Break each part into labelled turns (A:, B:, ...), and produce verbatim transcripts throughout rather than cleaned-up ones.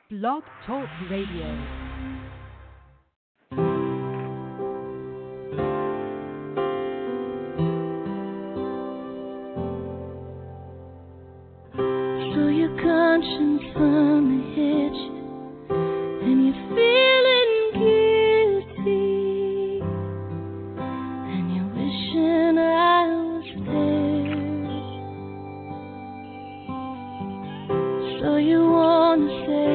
A: Blog Talk Radio.
B: Conscience finally hit you, and you're feeling guilty, and you're wishing I was there. So you wanna say.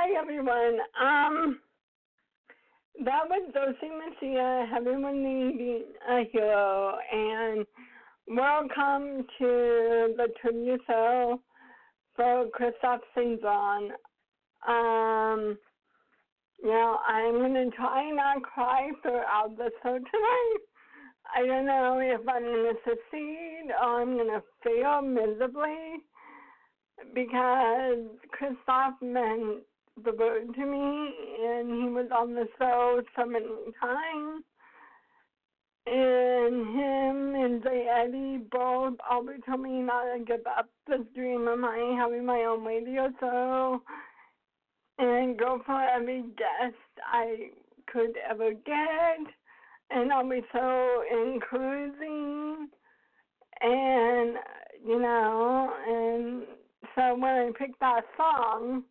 C: Hi, everyone. Um, that was Dulce Messiah, Everyone Needing a Hero, and welcome to the tribute show for Christophe Saint John. Um, you know, I'm going to try not to cry throughout the show tonight. I don't know if I'm going to succeed or I'm going to fail miserably because Christophe meant the world to me, and he was on the show so many times. And him and Jay Eddie both always told me not to give up this dream of mine, having my own radio show, and go for every guest I could ever get, and always so encouraging, and, you know, and so when I picked that song,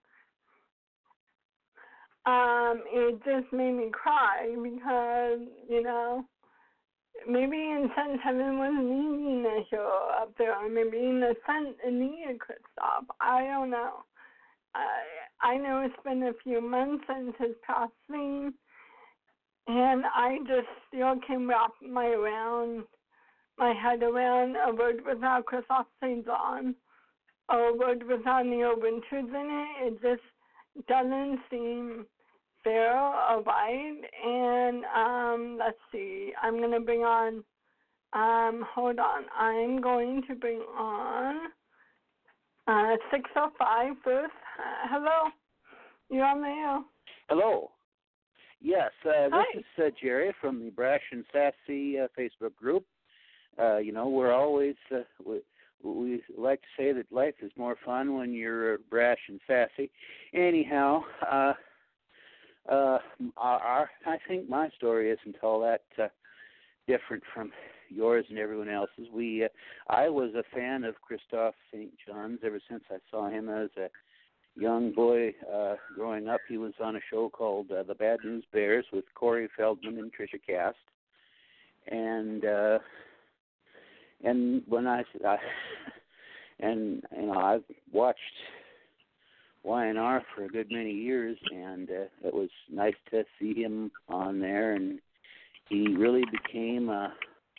C: um, it just made me cry because, you know, maybe in sense heaven was needing a hero up there, or maybe in the sense it needed Christophe. I don't know. I I know it's been a few months since his passing, and I just still can't wrap my around my head around a word without Christophe Saint John, or a word without Neil Winters in it. It just doesn't seem fair or right. And um, let's see, I'm going to bring on, um, hold on, I'm going to bring on uh, six oh five first. Uh, hello, you're on the air.
D: Hello. Yes, uh,
C: Hi.
D: this is uh, Jerry from the Brash and Sassy uh, Facebook group. Uh, you know, we're always, uh, we, we like to say that life is more fun when you're uh, brash and sassy. Anyhow, uh, uh, our, our, I think my story isn't all that uh, different from yours and everyone else's. We, uh, I was a fan of Christophe Saint John's ever since I saw him as a young boy uh, growing up. He was on a show called uh, The Bad News Bears with Corey Feldman and Trisha Cast. And uh, and when I, I and you know I've watched Y N R for a good many years, and uh, it was nice to see him on there, and he really became a,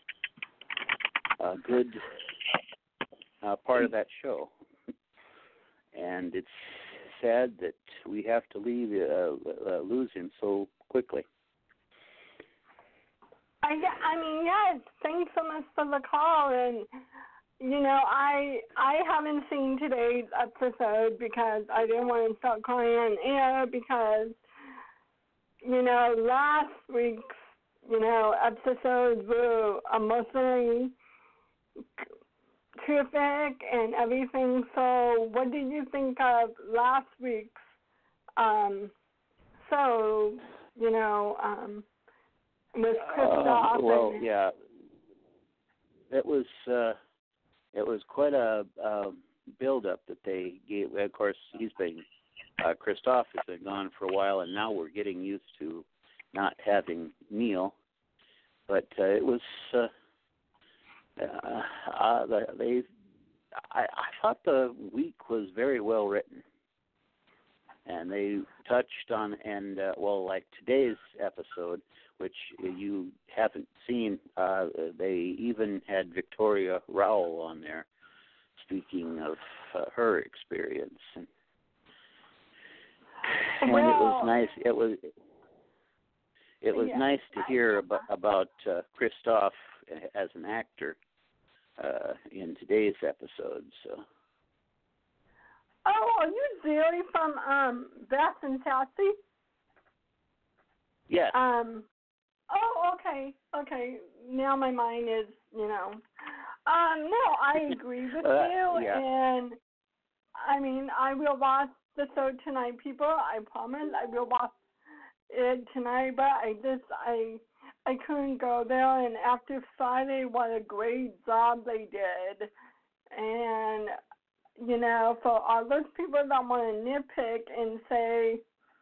D: a good uh, part of that show. And it's sad that we have to leave uh, uh, lose him so quickly.
C: I, I mean, yes, thanks so much for the call. And, you know, I I haven't seen today's episode because I didn't want to start crying on air because, you know, last week's, you know, episodes were emotionally terrific and everything. So what did you think of last week's um, show, you know, um, with Christophe?
D: Uh, well,
C: and,
D: yeah, it was uh, it was quite a, a build-up that they gave. Of course, he's been uh, Christophe has been gone for a while, and now we're getting used to not having Neil. But uh, it was uh, uh, uh, they. I, I thought the week was very well written, and they touched on and uh, well, like today's episode, which you haven't seen, uh, they even had Victoria Rowell on there, speaking of uh, her experience, and, and
C: well,
D: it was nice. It was it was
C: yeah.
D: nice to hear about, about uh, Christophe as an actor uh, in today's episode. So.
C: Oh, are you really from um, Brash and Sassy?
D: Yes.
C: Um. Oh, okay, okay. Now my mind is, you know. Um. No, I agree with
D: uh,
C: you,
D: yeah.
C: and I mean, I will watch the show tonight, people. I promise, I will watch it tonight. But I just, I, I couldn't go there. And after Friday, what a great job they did, and. You know, for all those people that want to nitpick and say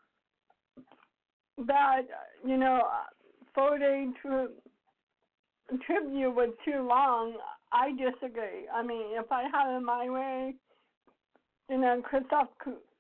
C: that, you know, four-day tri- tribute was too long, I disagree. I mean, if I had it my way, you know, Christophe could,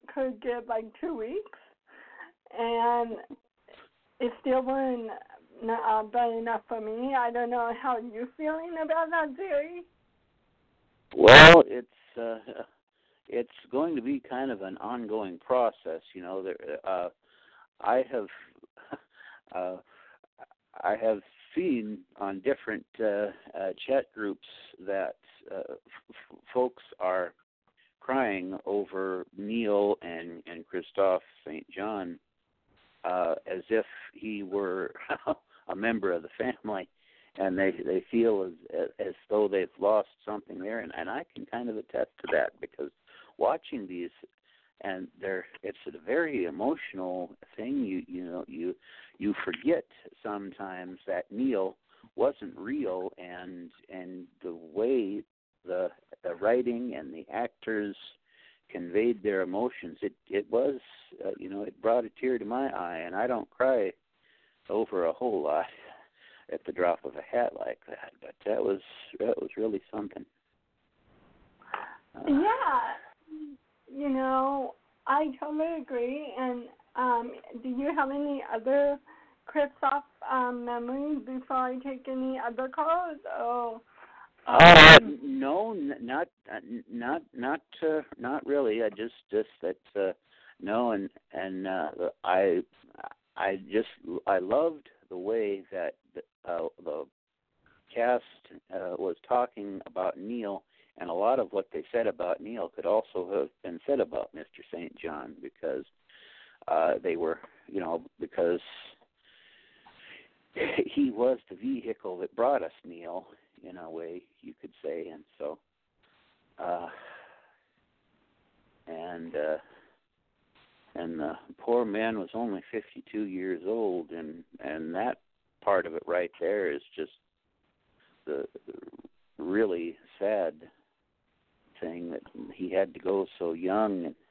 C: could give like two weeks, and it still wouldn't uh, be enough for me. I don't know how you're feeling about that theory.
D: Well, it's uh, it's going to be kind of an ongoing process. You know, there, uh, I have uh, I have seen on different uh, uh, chat groups that uh, f- folks are crying over Neil and, and Christophe Saint John uh, as if he were a member of the family, and they they feel as as though they've lost something there, and, and I can kind of attest to that, because watching these, and they're it's a very emotional thing. You you know you you forget sometimes that Neil wasn't real, and and the way the the writing and the actors conveyed their emotions, it it was uh, you know it brought a tear to my eye, and I don't cry over a whole lot at the drop of a hat like that, but that was that was really something. Uh,
C: yeah, you know, I totally agree. And um, do you have any other Christophe um, memories before I take any other calls? Oh, um,
D: uh, no, n- not uh, not not uh, not really. I just just that uh, no, and and uh, I I just I loved the way that the, uh, the cast uh, was talking about Neil, and a lot of what they said about Neil could also have been said about Mister Saint John, because uh, they were, you know, because he was the vehicle that brought us Neil, in a way you could say, and so, uh, and uh, and the poor man was only fifty-two years old, and and that part of it right there is just the really sad thing, that he had to go so young, and,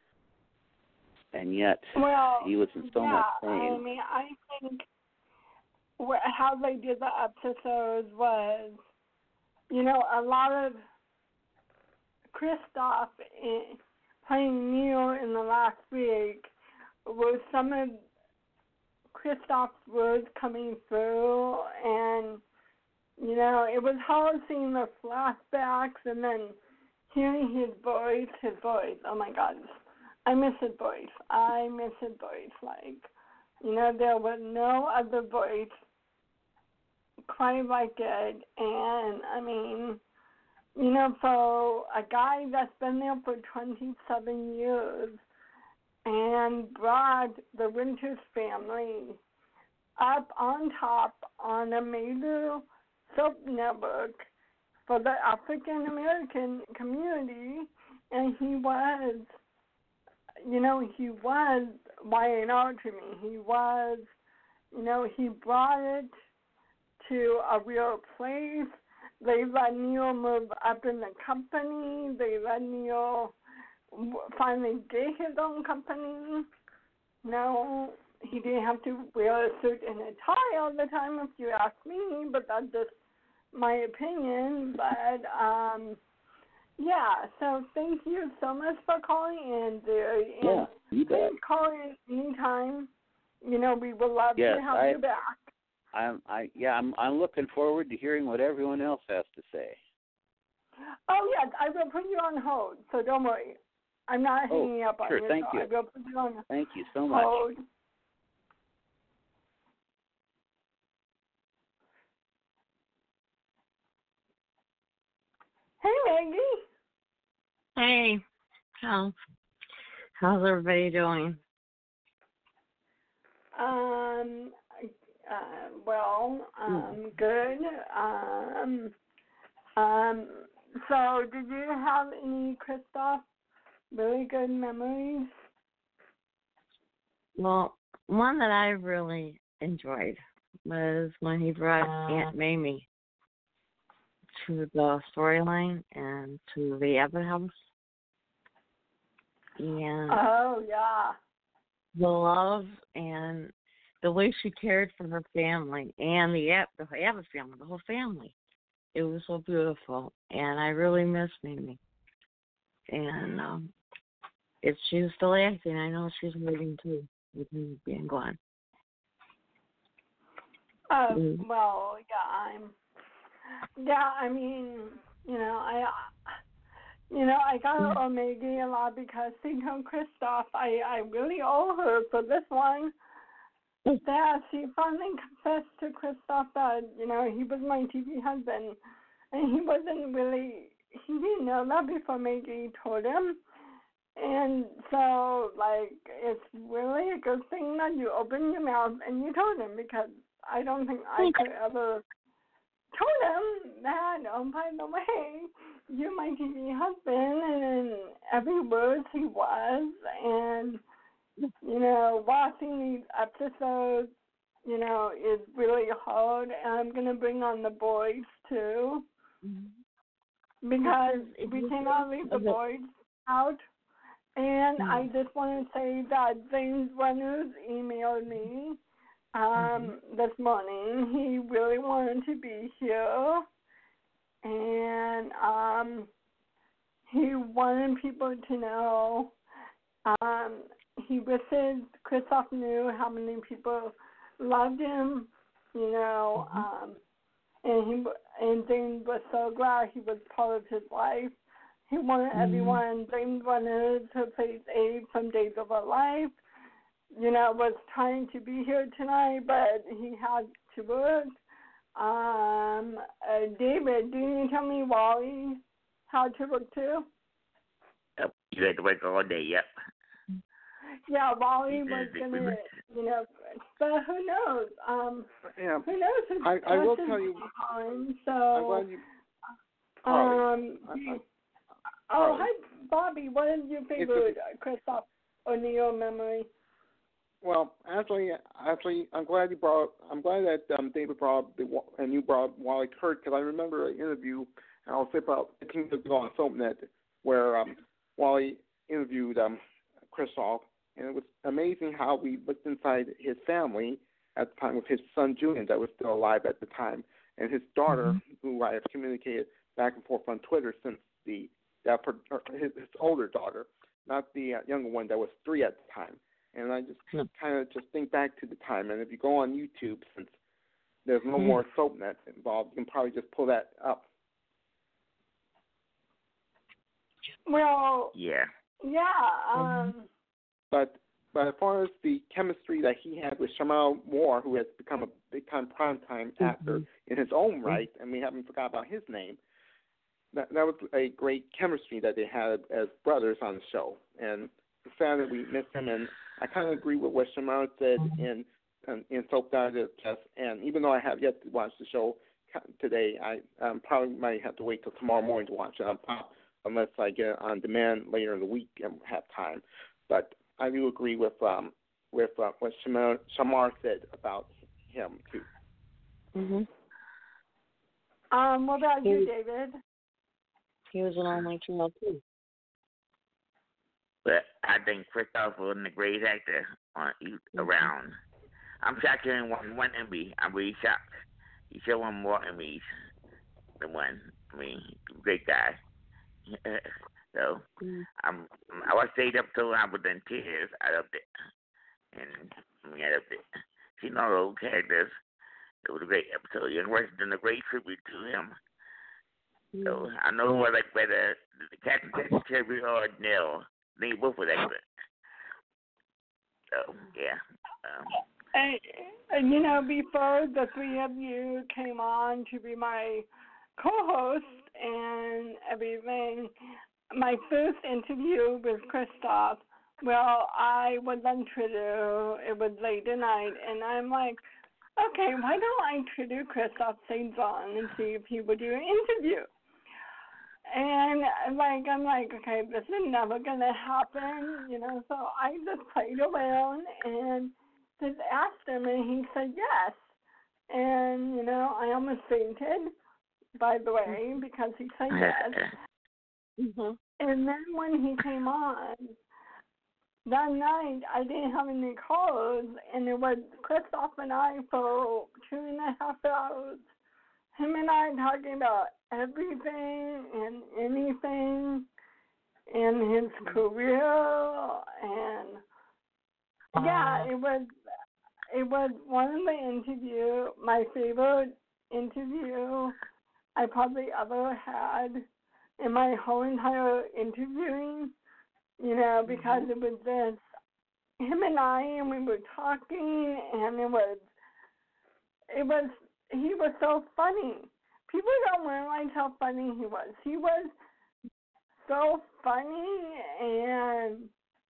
D: and yet
C: well,
D: he was in so
C: yeah,
D: much pain.
C: I mean, I think wh- how they did the episodes was, you know, a lot of Christophe in, playing Neil in the last week was some of Christophe's words coming through, and you know, it was hard seeing the flashbacks and then hearing his voice, his voice. Oh my God, I miss his voice. I miss his voice. Like, you know, there was no other voice quite like it. And I mean, you know, for a guy that's been there for twenty-seven years and brought the Winters family up on top on a major soap network for the African American community, and he was, you know, he was Y and R to me. He was, you know, he brought it to a real place. They let Neil move up in the company. They let Neil finally get his own company. No, he didn't have to wear a suit and a tie all the time, if you ask me, but that's just my opinion. But, um, yeah, so thank you so much for calling in, dear.
D: Yeah, you bet.
C: Please call in anytime. You know, we would love
D: Yes,
C: to have
D: I,
C: you back.
D: I'm, I, yeah, I'm, I'm looking forward to hearing what everyone else has to say.
C: Oh, yes, I will put you on hold, so don't worry. I'm not
D: Oh,
C: hanging up on
D: sure,
C: you.
D: thank
C: so
D: you.
C: I will put you on
D: Thank you so much.
C: hold. Hey, Maggie.
E: Hey, how, how's everybody doing?
C: Um, uh, well, um, good. Um, um, so did you have any, Christophe, really good memories?
E: Well, one that I really enjoyed was when he brought Aunt Mamie to the storyline and to the other house. And
C: Oh, yeah.
E: the love and the way she cared for her family and the Ab- the Abbott family, the whole family. It was so beautiful, and I really miss Mamie. And um, if she's still acting, I know she's waiting too, with me being gone.
C: Uh,
E: Mm.
C: well, yeah, I'm. Yeah, I mean, you know, I, you know, I got to owe Maggie a lot because she told Christoph I, I really owe her for this one. That she finally confessed to Christoph that, you know, he was my T V husband, and he wasn't really, he didn't know that before Maggie told him. And so, like, it's really a good thing that you opened your mouth and you told him, because I don't think I could ever told him that, oh, by the way, you're my T V husband, and every word he was, and, you know, watching these episodes, you know, is really hard, and I'm going to bring on the boys, too, because we cannot leave the boys out. And I just want to say that James Reynolds emailed me um, mm-hmm. this morning. He really wanted to be here, and um, he wanted people to know. Um, he wishes Christoph knew how many people loved him, you know, mm-hmm. um, and he and James was so glad he was part of his life. He wanted mm-hmm. everyone, James wanted to face Abe from Days of Our Life. You know, was trying to be here tonight, but he had to work. Um, uh, David, didn't you tell me Wally had to work too?
F: Yep, you had to work all day, yep.
C: Yeah, Wally was going to, you know, but who knows? Um,
G: yeah.
C: Who knows? His
G: I, I will tell you.
C: Time, so,
G: I'm glad you. Carly,
C: um,
G: I, I,
C: oh,
G: Carly.
C: hi, Bobby. What is your favorite a, Christoph O'Neill memory?
G: Well, actually, actually, I'm glad you brought. I'm glad that um, David brought up the, and you brought up Wally Kirk, because I remember an interview, and I'll say about fifteen years ago on SoapNet, where um, Wally interviewed um, Christoph, and it was amazing how we looked inside his family at the time with his son Julian, that was still alive at the time, and his daughter, mm-hmm. who I have communicated back and forth on Twitter since the that his, his older daughter, not the uh, younger one that was three at the time. And I just mm-hmm. kind of just think back to the time. And if you go on YouTube, since there's no mm-hmm. more SoapNet involved, you can probably just pull that up.
C: Well,
F: yeah,
C: yeah. Um,
G: but but as far as the chemistry that he had with Shemar Moore, who has become a big time primetime mm-hmm. actor in his own right, and we haven't forgot about his name. That that was a great chemistry that they had as brothers on the show, and it's sad that we missed him. And I kind of agree with what Shemar said in in, in Soap Digest, and even though I have yet to watch the show today, I um, probably might have to wait till tomorrow morning to watch it on pop, unless I get it on demand later in the week and have time. But I do agree with um with uh, what Shemar, Shemar said about him too.
E: Mhm.
C: Um. What about you, David?
E: He was an only child too.
F: But I think Christoph was a great actor on mm-hmm. around. I'm shocked he didn't win one Emmy. I'm really shocked. He should won more Emmys than one. I mean, great guy. so mm-hmm. I'm, I was stayed up till I was in tears. I loved it, and I mean, I loved it. See, all those characters. It was a great episode. Young Rush did a great tribute to him. Mm-hmm. So I know who I like better, Captain Secretary or Nell. They both were excellent. So yeah. Um,
C: and, and you know, before the three of you came on to be my co-host and everything, my first interview with Christoph, well, I was on Twitter. It was late at night, and I'm like, okay, why don't I Twitter Christoph Saint John and see if he would do an interview? And like I'm like, okay, this is never gonna happen, you know. So I just played around and just asked him, and he said yes. And you know, I almost fainted, by the way, because he said yes. Mm-hmm. And then when he came on that night, I didn't have any calls, and it was Christoph and I for two and a half hours. Him and I talking about everything and anything, in his career, and yeah, it was it was one of the interview, my favorite interview I probably ever had in my whole entire interviewing, you know, because it was just him and I, and we were talking, and it was, it was, he was so funny. People don't realize how funny he was. He was so funny and,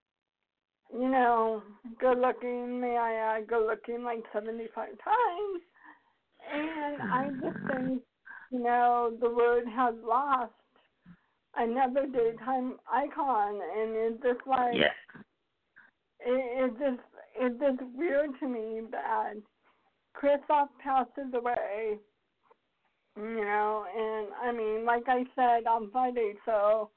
C: you know, good looking, may I add, good looking like seventy-five times. And I just think, you know, the world has lost another daytime icon, and it's just like,
F: yeah.
C: it, it's just, it's just weird to me that Christoph passes away, you know, and I mean, like I said on Friday, so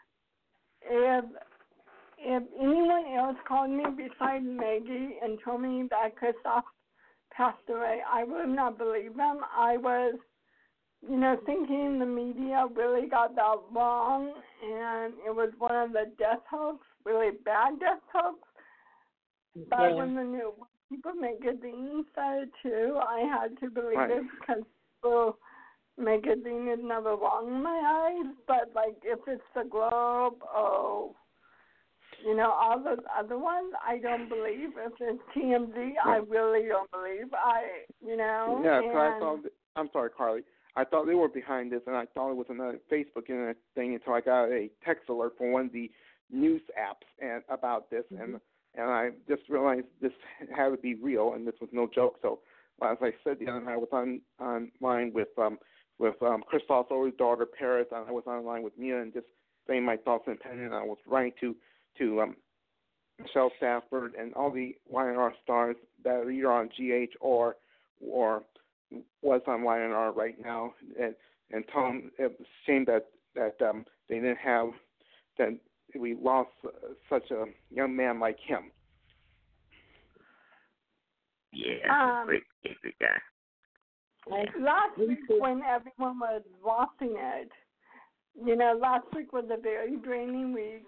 C: if if anyone else called me besides Maggie and told me that Christoph passed away, I would not believe them. I was, you know, thinking the media really got that wrong, and it was one of the death hoax, really bad death hoax. But
E: Yeah.
C: when the new People magazine said it too, I had to believe
G: Right.
C: it because People magazine is never wrong in my eyes. But like, if it's the Globe, oh, you know, all those other ones, I don't believe. If it's T M Z, I really don't believe. I, you know,
G: Yeah,
C: and
G: so I thought. I'm sorry, Carly. I thought they were behind this, and I thought it was another Facebook internet thing until I got a text alert from one of the news apps and about this,
E: Mm-hmm.
G: and and I just realized this had to be real, and this was no joke. So, as I said the other night, I was on online with um with um Christoph's older daughter Paris, and I was online with Mia, and just saying my thoughts and opinions. I was writing to to um Michelle Stafford and all the Y N R stars that are either on G H or or was on Y N R right now, and and tell them it was a shame that that um, they didn't have that we lost uh, such a young man like him.
F: Yeah,
C: Um,
F: great, great guy.
C: last week when everyone was watching it, you know, last week was a very draining week.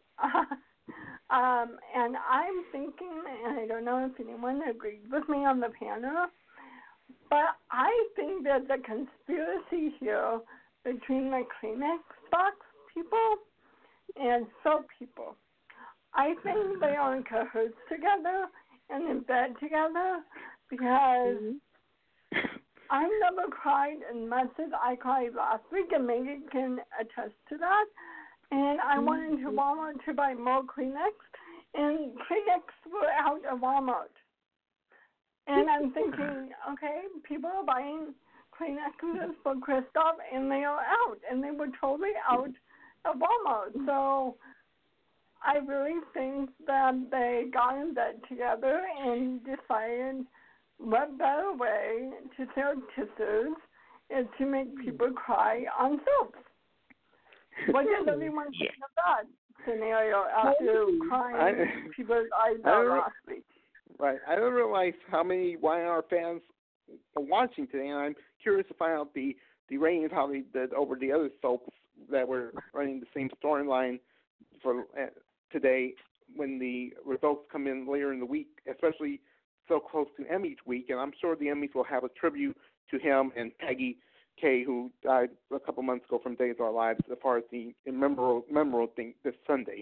C: um, and I'm thinking, and I don't know if anyone agrees with me on the panel, but I think there's a conspiracy here between the Kleenex box people and soap people. I think they are in cahoots together and in bed together because I've never cried as much as I cried last week, and Megan can attest to that. And I went into Walmart to buy more Kleenex, and Kleenex were out of Walmart. And I'm thinking, okay, people are buying Kleenexes for Christoph, and they are out, and they were totally out of Walmart. So I really think that they got in bed together and decided what better way to sell tissues is to make people cry on soaps. What does everyone think of that scenario after crying
G: I-
C: people's eyes
G: I
C: out
G: don't-
C: last week?
G: Right. I didn't realize how many Y N R fans are watching today, and I'm curious to find out the, the ratings, how they did over the other soaps that were running the same storyline for uh, today when the results come in later in the week, especially so close to Emmys week. And I'm sure the Emmys will have a tribute to him and Peggy Kay, who died a couple months ago from Days of Our Lives, as far as the memorable, memorable thing this Sunday.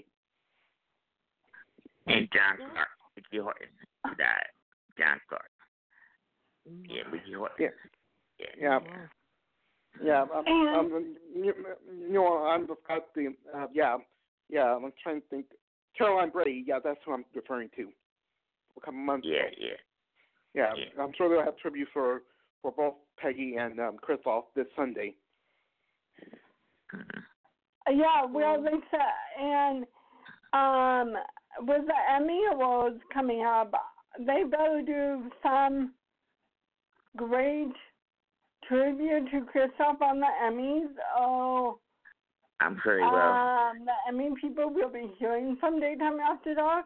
F: And John Clark, Ricky Horton, died. John Clark. Yeah, Ricky Horton.
G: Yeah.
F: Yeah.
G: Yeah. Yeah, I'm, I'm, you know, I'm just got the, uh, yeah, yeah, I'm trying to think. Caroline Brady, yeah, that's who I'm referring to. A couple months
F: Yeah,
G: ago.
F: yeah.
G: Yeah,
F: Yeah.
G: I'm sure they'll have tribute for, for both Peggy and um, Christoph this Sunday.
F: Mm-hmm.
C: Yeah, well, they said, and um, with the Emmy Awards coming up, they better do some great tribute to Christoph on the Emmys. Oh,
F: I'm sure he will.
C: um, the Emmy people will be hearing from Daytime After Dark,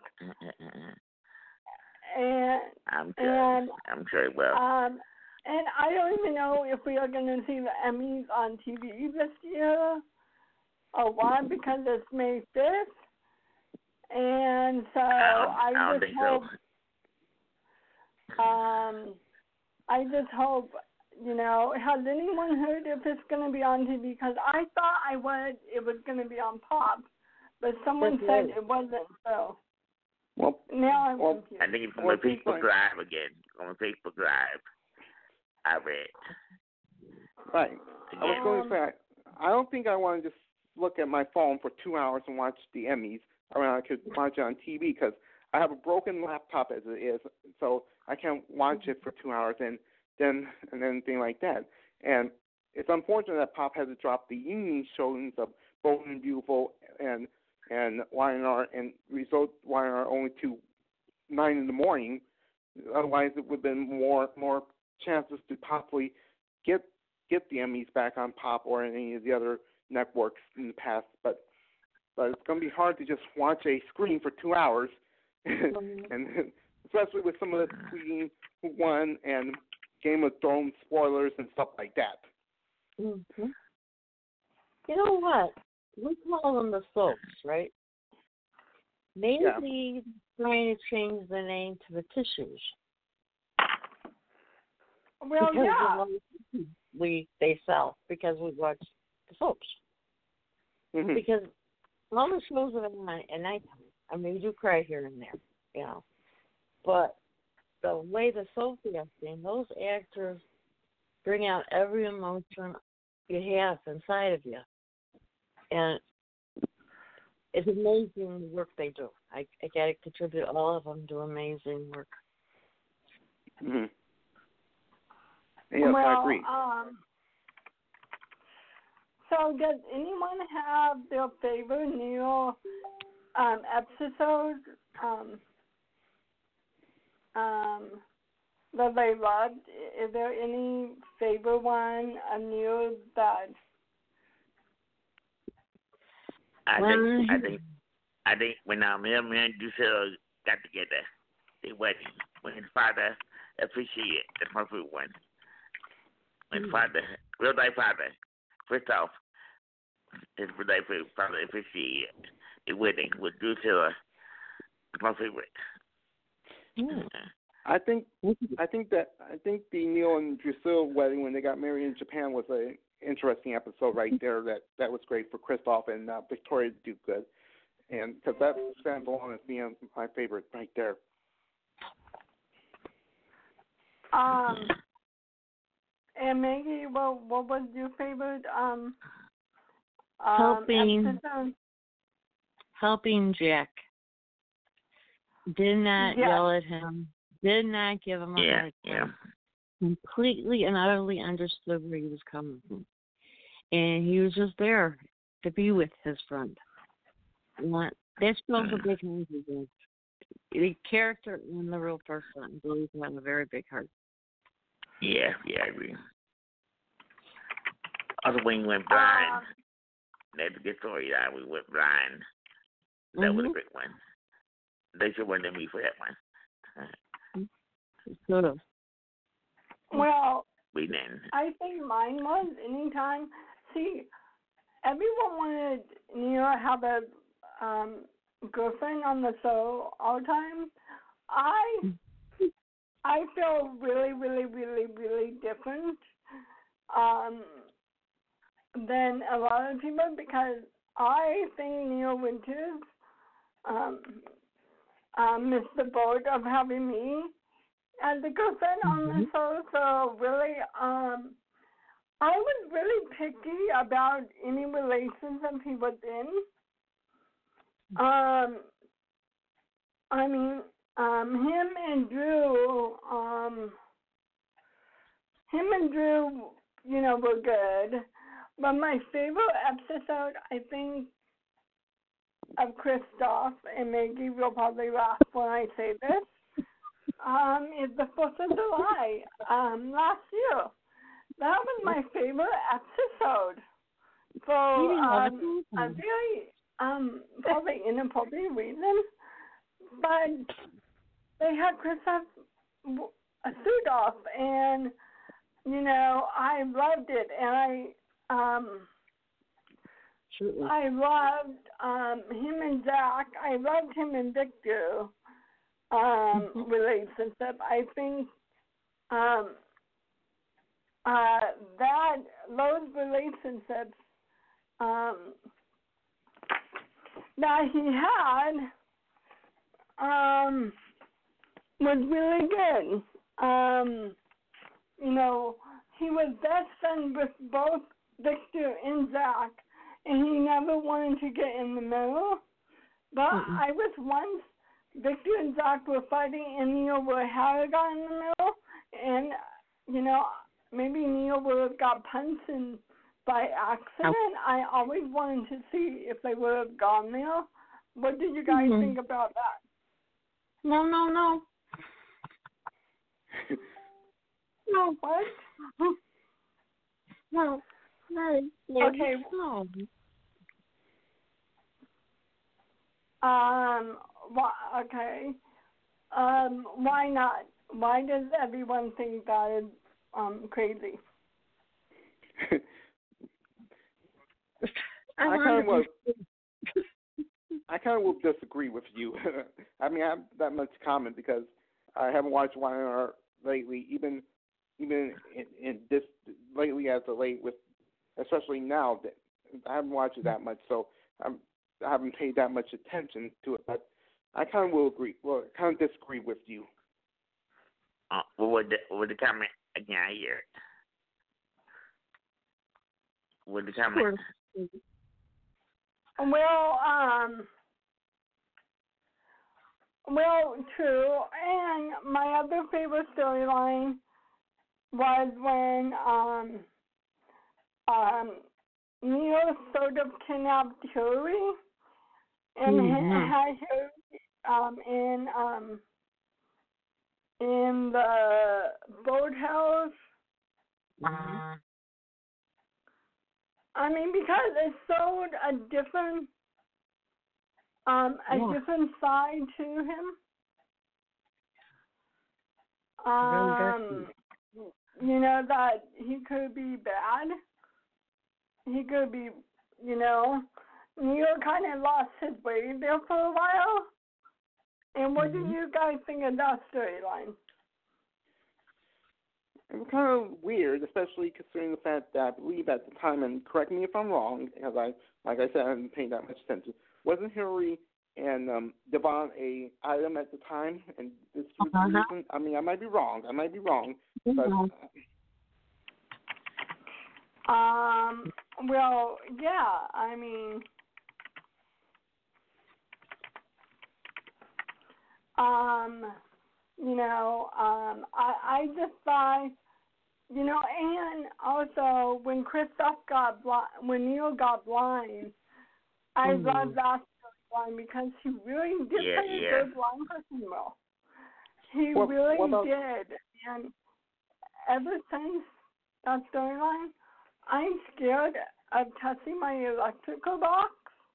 C: and
F: I'm sure.
C: and
F: I'm sure he will.
C: um, and I don't even know if we are going to see the Emmys on T V this year. a one because it's May fifth, and so
F: I,
C: I,
F: I don't
C: just
F: think
C: hope.
F: so.
C: Um, I just hope. You know, has anyone heard if it's going to be on T V? Because I thought I would. It was going to be on Pop, but someone
E: That's
C: said
E: right.
C: it wasn't. So
G: Well,
C: now I'm
G: well,
C: confused.
F: I think it's on
G: Well,
F: Facebook
G: fine.
F: Live again. On Facebook Live. I read.
G: right. I was
F: Again.
G: going to say, I don't think I want to just look at my phone for two hours and watch the Emmys. I mean, I could watch it on T V because I have a broken laptop as it is, so I can't watch it for two hours and then and anything like that. And it's unfortunate that Pop had to drop the evening showings of Bold and Beautiful and and Y and R and result Y and R only to nine in the morning. Otherwise, it would have been more more chances to possibly get get the Emmys back on Pop or any of the other networks in the past. But but it's going to be hard to just watch a screen for two hours, and especially with some of the tweeting who won and Game of Thrones spoilers and stuff like that.
E: Mm-hmm. You know what? We call them the soaps, right? Maybe
G: Yeah.
E: trying to change the name to the tissues.
C: Well,
E: because
C: yeah.
E: of the we they sell because we watch the soaps.
G: Mm-hmm.
E: Because all the shows that are on at nighttime, I mean, we do cry here and there, you know. But the way the soaps are acting, those actors bring out every emotion you have inside of you. And it's amazing the work they do. I, I got to contribute all of them do amazing work.
G: Mm-hmm. Yes,
C: well,
G: I agree.
C: Um, so does anyone have their favorite new um, episode um, um, that they loved? Is there any favorite one of new that?
F: I
E: Well,
F: think I think I think when um him and Drusilla got together, they wedding when his father appreciated the perfect one. When
E: Mm-hmm.
F: father, real life father, first off, his real life father appreciated the wedding with Drusilla, my favorite.
E: Yeah.
G: I think I think that I think the Neil and Drusilla wedding when they got married in Japan was a interesting episode right there. That that was great for Kristoff and uh, Victoria to do good, and because that stands alone as being my favorite right there.
C: Um, and Maggie, what what was your favorite um, um
E: Helping.
C: episode?
E: Helping Jack. Did not
C: Yes.
E: yell at him. Did not give him a
F: Yeah,
E: hard
F: yeah.
E: time. Completely and utterly understood where he was coming from. And he was just there to be with his friend. Not, that shows a big heart. The character and the real person, I believe, have a very big heart.
F: Yeah, yeah, I agree. Also, when he went blind,
C: Um,
F: that's a good story. That we went blind. That
E: Mm-hmm.
F: was a great one. They should win me for that one.
E: Sort of.
C: well,
F: We didn't.
C: I think mine was anytime. See, everyone wanted Neil to have a um, girlfriend on the show all the time. I I feel really, really, really, really different um, than a lot of people because I think Neil Winters um, um, missed the boat of having me as a girlfriend on the show. So really, um, I was really picky about any relationship he was in. Um, I mean, um, him and Drew, um, him and Drew, you know, were good. But my favorite episode, I think, of Kristoff, and Maggie will probably laugh when I say this, um, is the fourth of July um, last year. That was my favorite episode for um, a very um, probably inappropriate reason. But they had Kristoff a suit off, and you know I loved it, and I um,
E: Absolutely.
C: I loved um, him and Zach. I loved him and Victor um,
E: Mhm.
C: relationship. I think um, uh, that those relationships um, that he had um, was really good. Um, you know, he was best friends with both Victor and Zach, and he never wanted to get in the middle. But
E: Mm-mm.
C: I was once Victor and Zach were fighting, and Neil would have got in the middle, and you know, maybe Neil would have got punched in by accident. I always wanted to see if they would have gone there. What did you guys
E: Mhm.
C: think about that?
E: No, no, no. No.
C: What?
E: No. No. No.
C: Okay.
E: No.
C: Um. Wh- okay. Um. Why not? Why does everyone think that is um crazy?
E: I,
G: I kind of
E: wanted
G: was. I kind of will disagree with you. I mean, I have that much comment because I haven't watched Y and R lately, even even in, in this lately as of late, with especially now that I haven't watched it that much, so I'm, I haven't paid that much attention to it. But I kind of will agree. Well, kind of disagree with you.
F: Uh, what would the, what would the comment again? I hear it. What would the comment?
C: Well, um, well, true. And my other favorite storyline was when um, um, Neil sort of kidnapped Hillary and
E: Mhm.
C: had Hillary um, in um, in the boathouse.
E: Mhm.
C: I mean, because it showed a different um, a
E: Yeah.
C: different side to him.
E: Really
C: Um, you know, that he could be bad. He could be, you know, Neil kind of lost his way there for a while. And what
E: Mhm.
C: do you guys think of that storyline?
G: It was kind of weird, especially considering the fact that I believe at the time, and correct me if I'm wrong, because I, like I said, I haven't paid that much attention. Wasn't Hillary and um, Devon a item at the time, and this was the
E: Uh-huh.
G: reason? I mean, I might be wrong. I might be wrong, but
E: Mhm.
C: Um, well, yeah, I mean, um, you know, um, I, I just thought, you know, and also when Christoph got blind, when Neil got blind, I
E: Mhm.
C: love that storyline because he really did
F: Yeah,
C: play a
F: yeah.
C: good blind person role. He
G: What-
C: really
G: what about-
C: did, and ever since that storyline, I'm scared of touching my electrical box,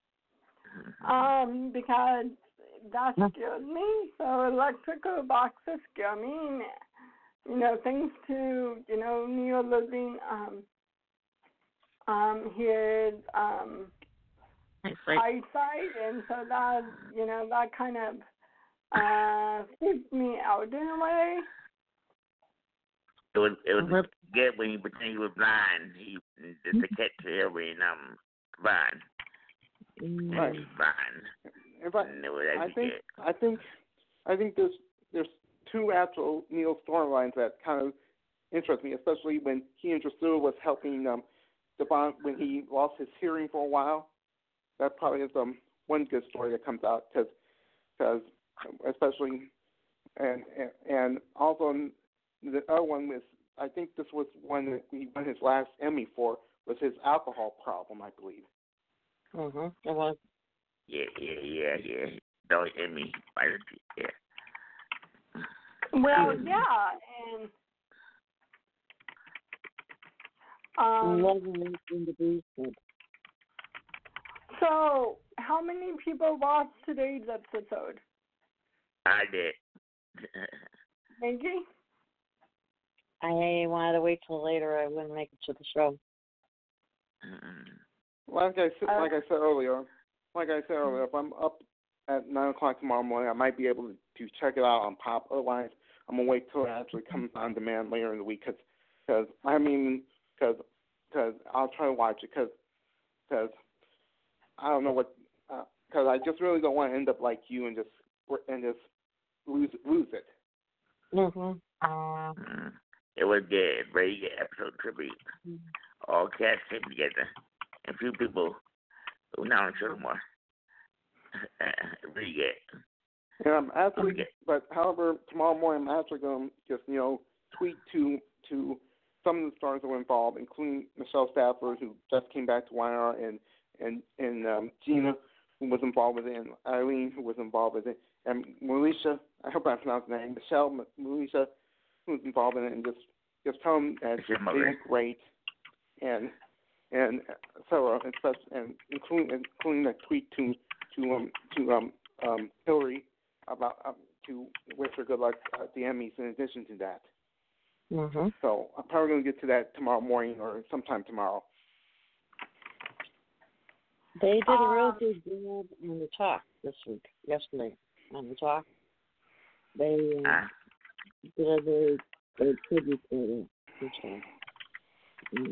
C: um, because that scares me. So electrical boxes scare me. And, you know, thanks to, you know, Neil losing um, um, his um,
E: It's like,
C: eyesight, and so that, you know, that kind of uh, freaked me out in a way.
F: It was it was
E: Mhm.
F: good when he pretended he was blind. He just to catch Hillary and um blind.
E: Mhm.
G: Right.
F: He was blind.
G: if I,
F: And it was
G: I
F: actually
G: think,
F: good.
G: I think, I think there's there's two actual Neil storylines that kind of interest me, especially when he and Drusilla was helping um, Devon when he lost his hearing for a while. That probably is um one good story that comes out because because especially and, and and also the other one was I think this was one that he won his last Emmy for was his alcohol problem, I believe.
E: Mhm. It was.
F: Yeah, yeah, yeah, yeah. Don't hit me. Yeah.
C: Well, yeah, and um,
E: Loving in the basement.
C: so how many people watched today's episode?
F: I did.
C: Maggie?
E: I wanted to wait till later. I wouldn't make it to the show.
F: Mm.
G: like I said,
C: Uh,
G: like I said earlier, like I said earlier, if I'm up at nine o'clock tomorrow morning, I might be able to, to check it out on Pop. Otherwise, I'm gonna wait till it actually comes on demand later in the week. Cause, cause I mean, cause, cause I'll try to watch it. Cause, cause I don't know what. Uh, cause I just really don't want to end up like you and just and just lose lose it.
E: Mhm.
F: Mm. It was good, very good episode tribute. All cast came together. And a few people who now on the show no more. Very good.
G: And I'm actually,
F: Okay.
G: but however, tomorrow morning I'm actually going to just you know tweet to to some of the stars that were involved, including Michelle Stafford, who just came back to Y R, and and and um, Gina, who was involved with it, and Eileen, who was involved with it, and Malisha. I hope I pronounced the name. Michelle, Malisha, who was involved in it, and just just tell them that they were great, and and so uh, and including including that tweet to to um to um um Hillary about um, to wish her good luck at the Emmys. In addition to that,
E: Mhm.
G: so I'm probably going to get to that tomorrow morning or sometime tomorrow.
E: They did a real
C: Um,
E: good job on the talk this week, yesterday on the talk. They uh,
F: Uh,
E: did a very good tribute to the show. Mm.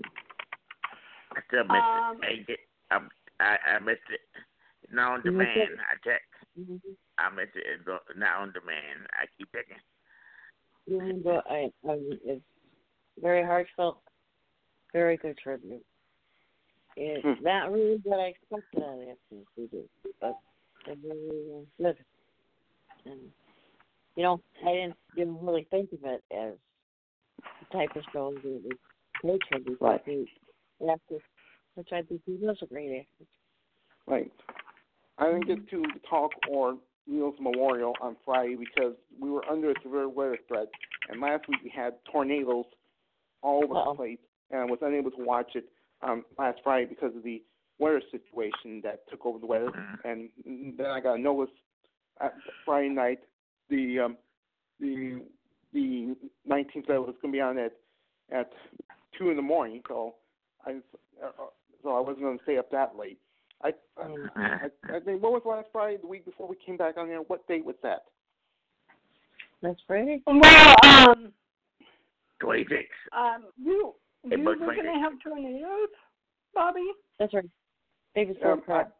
F: I still missed
C: Um,
F: it. I, did, um, I, I missed it. Not on
E: You missed
F: demand.
E: it?
F: I check.
E: Mhm.
F: I missed it. It's not on demand. I keep checking.
E: Yeah, but I, I mean, it's very heartfelt, very good tribute. It's
G: Hmm.
E: not really what I expected out of the episode we did, but it really uh, good. And you know, I didn't didn't really think of it as the type of show that would pay tribute
G: Right.
E: to the actor, which I think he was a great actor.
G: Right. I didn't get to talk or Neil's memorial on Friday because we were under a severe weather threat, and last week we had tornadoes all over
E: Uh-oh.
G: the place, and I was unable to watch it um, last Friday because of the weather situation that took over the weather. And then I got a notice at Friday night, the um, the the nineteenth that was going to be on at at two in the morning, so I uh, so I wasn't going to stay up that late. I,
E: Mm.
G: I I think what was last Friday, the week before we came back on there? What date was that?
E: That's Friday.
C: well, um,
F: twenty-six.
C: um, you
F: Hey,
C: you
F: but
C: were
F: twenty-six.
C: gonna have tornadoes, Bobby?
E: That's right. David Ford
G: Um, I,
E: Park.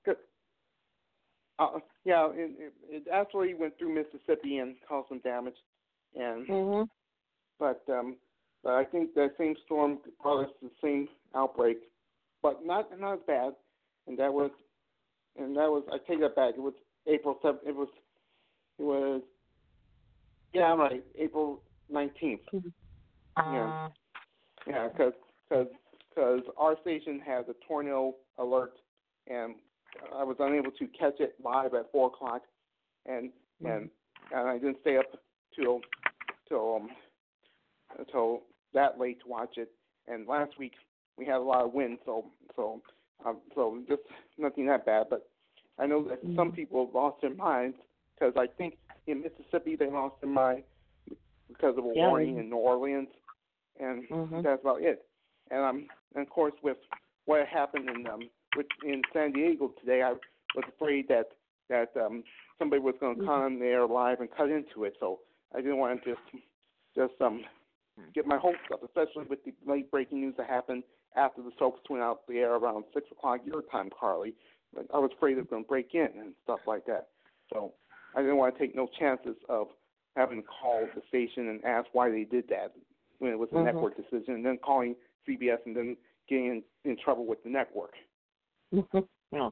G: uh, yeah, it, it, it actually went through Mississippi and caused some damage, and
E: Mhm.
G: but um, but I think that same storm brought us the same outbreak, but not not as bad, and that was and that was I take that back. It was April seventh. It was it was yeah, I'm right. April nineteenth. Yeah, yeah, because because because our station has a tornado alert, and I was unable to catch it live at four o'clock, and
E: Mm-hmm.
G: and and I didn't stay up till till um until that late to watch it. And last week we had a lot of wind, so so um, so just nothing that bad. But I know that
E: Mm-hmm.
G: some people lost their minds because I think in Mississippi they lost their mind because of a
E: Yeah,
G: warning
E: they-
G: in New Orleans, and
E: Mhm.
G: that's about it. And um, and of course, with what happened in um, with, in San Diego today, I was afraid that that um, somebody was going to come on there live and cut into it. So I didn't want to just just um get my hopes up, especially with the late breaking news that happened after the soaps went out the air around six o'clock your time, Carly. But I was afraid it was going to break in and stuff like that. So I didn't want to take no chances of having to call the station and ask why they did that when it was a
E: Mhm.
G: network decision, and then calling C B S and then getting in, in trouble with the network.
E: No.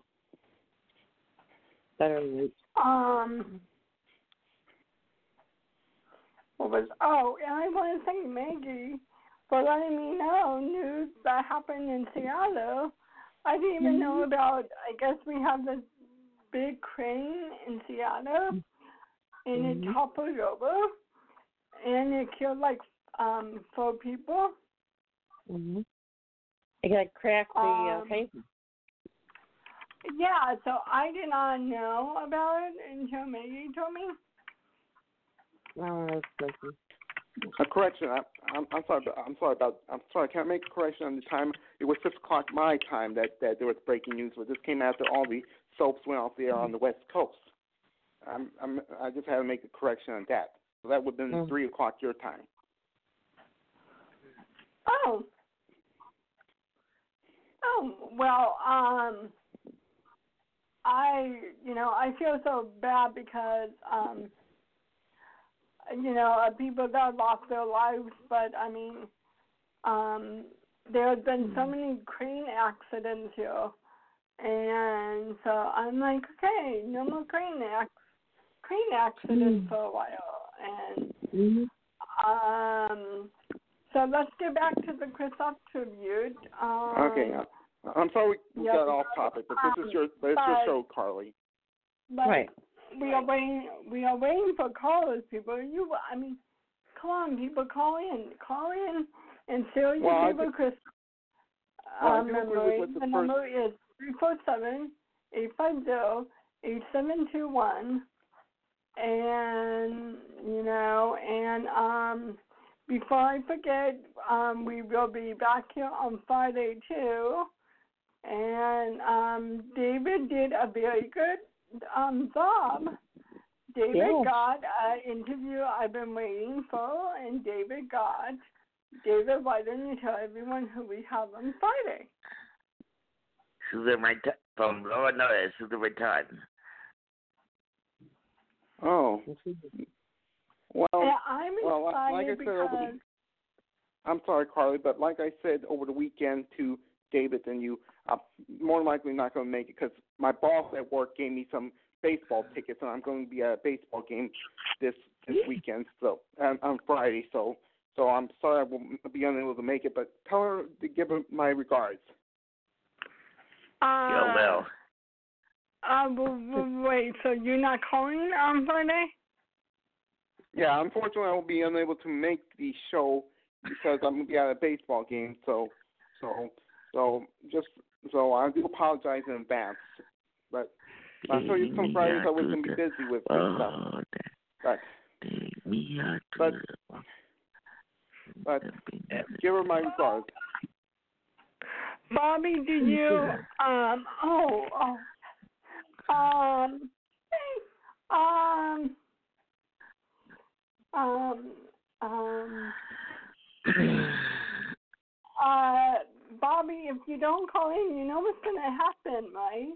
E: Better late.
C: Um, what was, oh, and I want to thank Maggie for letting me know news that happened in Seattle. I didn't even know about, I guess we have this big crane in Seattle, and it
E: Mhm.
C: toppled over, and it killed like um four people.
E: Mhm. It got cracked the uh,
C: Um,
E: pavement.
C: Yeah, so I did not know about it until Maggie told me.
E: Oh, that's crazy.
G: A correction. I, I'm, I'm sorry. I'm sorry about. I'm sorry. Can I make a correction on the time? It was six o'clock my time that, that there was breaking news, but this came after all the soaps went off the air on the West Coast. I'm, I'm, I just had to make a correction on that. So that would have been mm. three o'clock your time.
C: Oh. Oh well. Um. I, you know, I feel so bad because, um, you know, uh, people that lost their lives, but I mean, um, there have been so many crane accidents here, and so I'm like, okay, no more crane ac- crane accidents for a while, and um, so let's get back to the Kristoff tribute. Um,
G: okay. I'm sorry we
C: yep,
G: got off topic, but this is your this is your show, Carly.
C: But
E: right.
C: we are waiting. We are waiting for callers, people. You, I mean, come on, people, call in, call in, and share your
G: well,
C: favorite Chris.
G: Well,
C: Um, memory. The, the number is three four seven eight five zero eight seven two one, and you know, and um, before I forget, um, we will be back here on Friday too. And um, David did a very good um, job. David
E: yes.
C: got an interview I've been waiting for, and David got. David, why don't you tell everyone who we have on Friday?
F: Susan Retan from Lower North, Susan Retan.
G: Oh. Well,
C: yeah, I'm
G: well,
C: excited
G: like I said
C: because...
G: over the, I'm sorry, Carly, but like I said over the weekend to David and you, I'm more than likely not going to make it because my boss at work gave me some baseball tickets, and I'm going to be at a baseball game this this weekend, so um, on Friday. So, so I'm sorry I won't be unable to make it, but tell her to give her my regards.
C: Uh,
F: Yo, well.
C: Uh, wait, so you're not calling on Friday?
G: Yeah, unfortunately, I will be unable to make the show because I'm going to be at a baseball game. So, so, so just so I do apologize in advance. But I saw you some Fridays I was going to be busy with oh, stuff. But, but, but give her my regards.
C: Bobby, did you? Um. Oh. Oh. Um. Um. Um. Um. uh, Bobby, if you don't call in, you know what's gonna happen, right?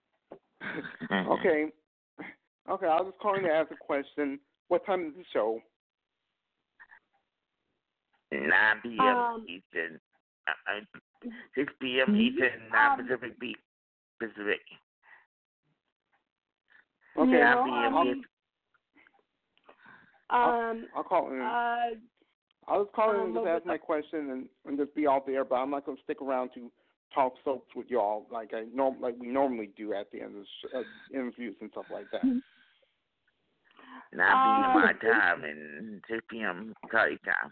G: Okay. Okay, I'll just call in to ask a question. What time is the show?
F: nine p.m. Um, Eastern. Uh, six p.m. Eastern, nine um, Pacific. Pacific.
G: Okay.
C: You
F: nine
C: know,
F: p.m.
C: Um,
F: Eastern.
C: Um,
G: I'll, I'll call in.
C: Uh,
G: I'll just call in
C: um,
G: and just ask my question and, and just be out there, but I'm not going to stick around to talk soaps with y'all like I norm like we normally do at the end of sh- uh, interviews and stuff like that.
F: nine p.m.
C: Uh,
F: my time and six p.m. Carly time.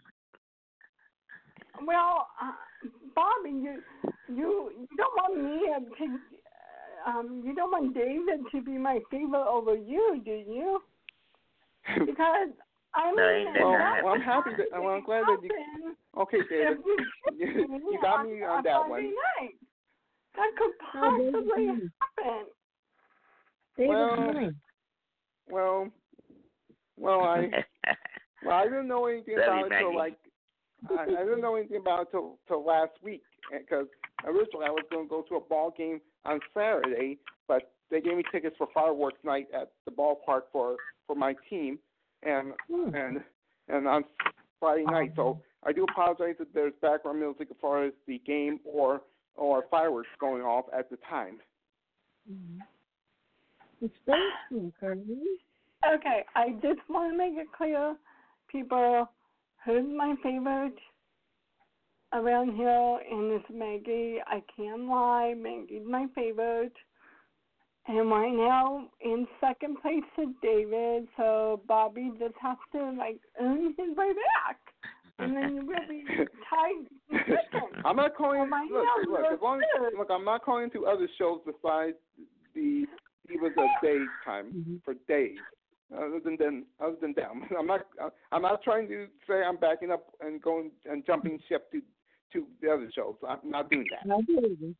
C: Well, uh, Bobby, you you you don't want me to um you don't want David to be my favorite over you, do you? Because I mean,
F: no,
G: well,
C: that
G: well, I'm happy that well, I'm glad that you. Okay, David, you, you got me on, on that
C: Friday
G: one.
C: Night. That could possibly happen.
G: Well, well, well, I well, I didn't know anything about it till like I, I didn't know anything about it till till last week because originally I was going to go to a ball game on Saturday, but they gave me tickets for fireworks night at the ballpark for, for my team, and hmm. and and on Friday night. So I do apologize if there's background music as far as the game or or fireworks going off at the time.
E: Mm-hmm. It's very Carly.
C: Okay, I just want to make it clear, people, who's my favorite around here, and it's Maggie. I can't lie, Maggie's my favorite. And right now, in second place is David, so Bobby just has to, like, earn his way back. And then you will be tied second.
G: I'm not calling,
C: oh,
G: look, look, as long as, look, I'm not calling to other shows besides the Divas of Days time, mm-hmm. for days. Other than them, other than them, I'm not. I'm not trying to say I'm backing up and going and jumping ship to to the other shows. I'm not doing that.
E: I believe it.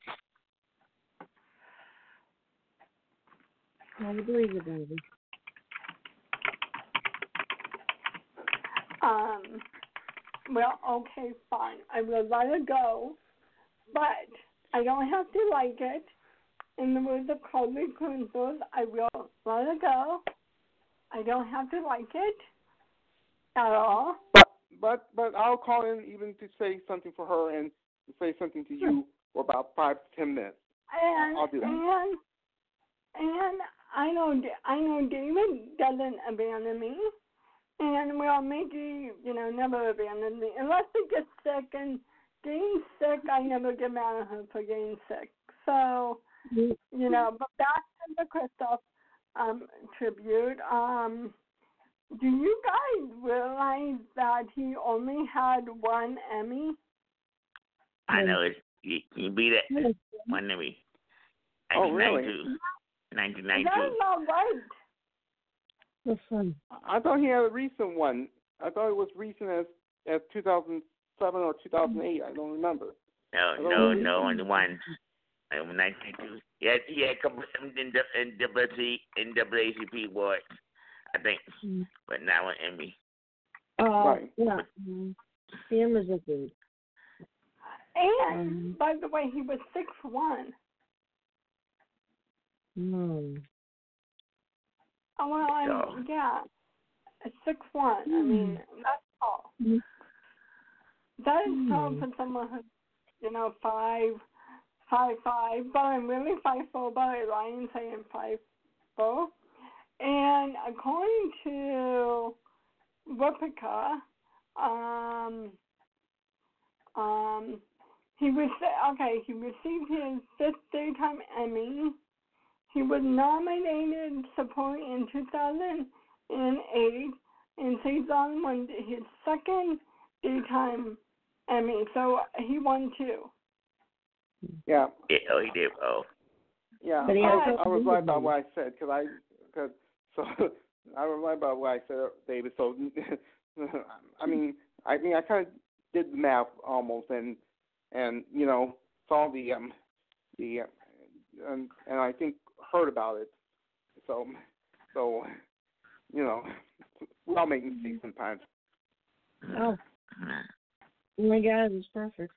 E: I believe it, baby.
C: Um. Well, okay, fine. I will let it go, but I don't have to like it. In the words of Colby Kunzels, I will let it go. I don't have to like it at all.
G: But but but I'll call in even to say something for her and to say something to you for about five to ten minutes.
C: And
G: I'll do that.
C: and and I know I know David doesn't abandon me, and well, Mickey, you know, never abandoned me unless he gets sick. And getting sick, I never get mad at her for getting sick. So you know, but back to the Christoph um, tribute. Um, do you guys realize that he only had one Emmy?
F: I know it. He, he beat it. One Emmy.
G: Oh, really?
F: nineteen
C: That's
F: ninety-two.
C: not right.
E: That's fun.
G: I thought he had a recent one. I thought it was recent as as two thousand seven or two thousand eight. I don't remember.
F: No, no, no, only one. Um, nineteen ninety-two. Yeah, he had a couple of in the in W C N double A C P awards, I think,
E: Mm.
F: but not an Emmy.
E: Uh,
G: Right.
E: yeah. Mm. The Emmys are good.
C: And
E: Um,
C: by the way, he was six one.
E: Mm.
C: Oh, well, I'm,
F: So.
C: yeah, six one. I mean, that's tall.
E: Mm.
C: That is tall
E: Mm.
C: for someone who's, you know, five, five, five. But I'm really five four. But I lie and say I'm five four. And according to Wipika, um, um, he was okay. He received his fifth daytime Emmy. He was nominated support in two thousand eight, and Cezanne won his second daytime Emmy. So he won two.
G: Yeah.
F: Yeah, oh, he did. Oh.
G: Yeah,
E: But he
G: I,
E: has
G: I was
E: no
G: right about
E: movie.
G: what I said because I, cause, so I was right about what I said, David. So, I mean, I mean, I kind of did the math almost, and and you know, saw the um, the, uh, and, and I think heard about it. So, so, you know, we all make mistakes sometimes.
E: Oh. Oh my God, it's perfect.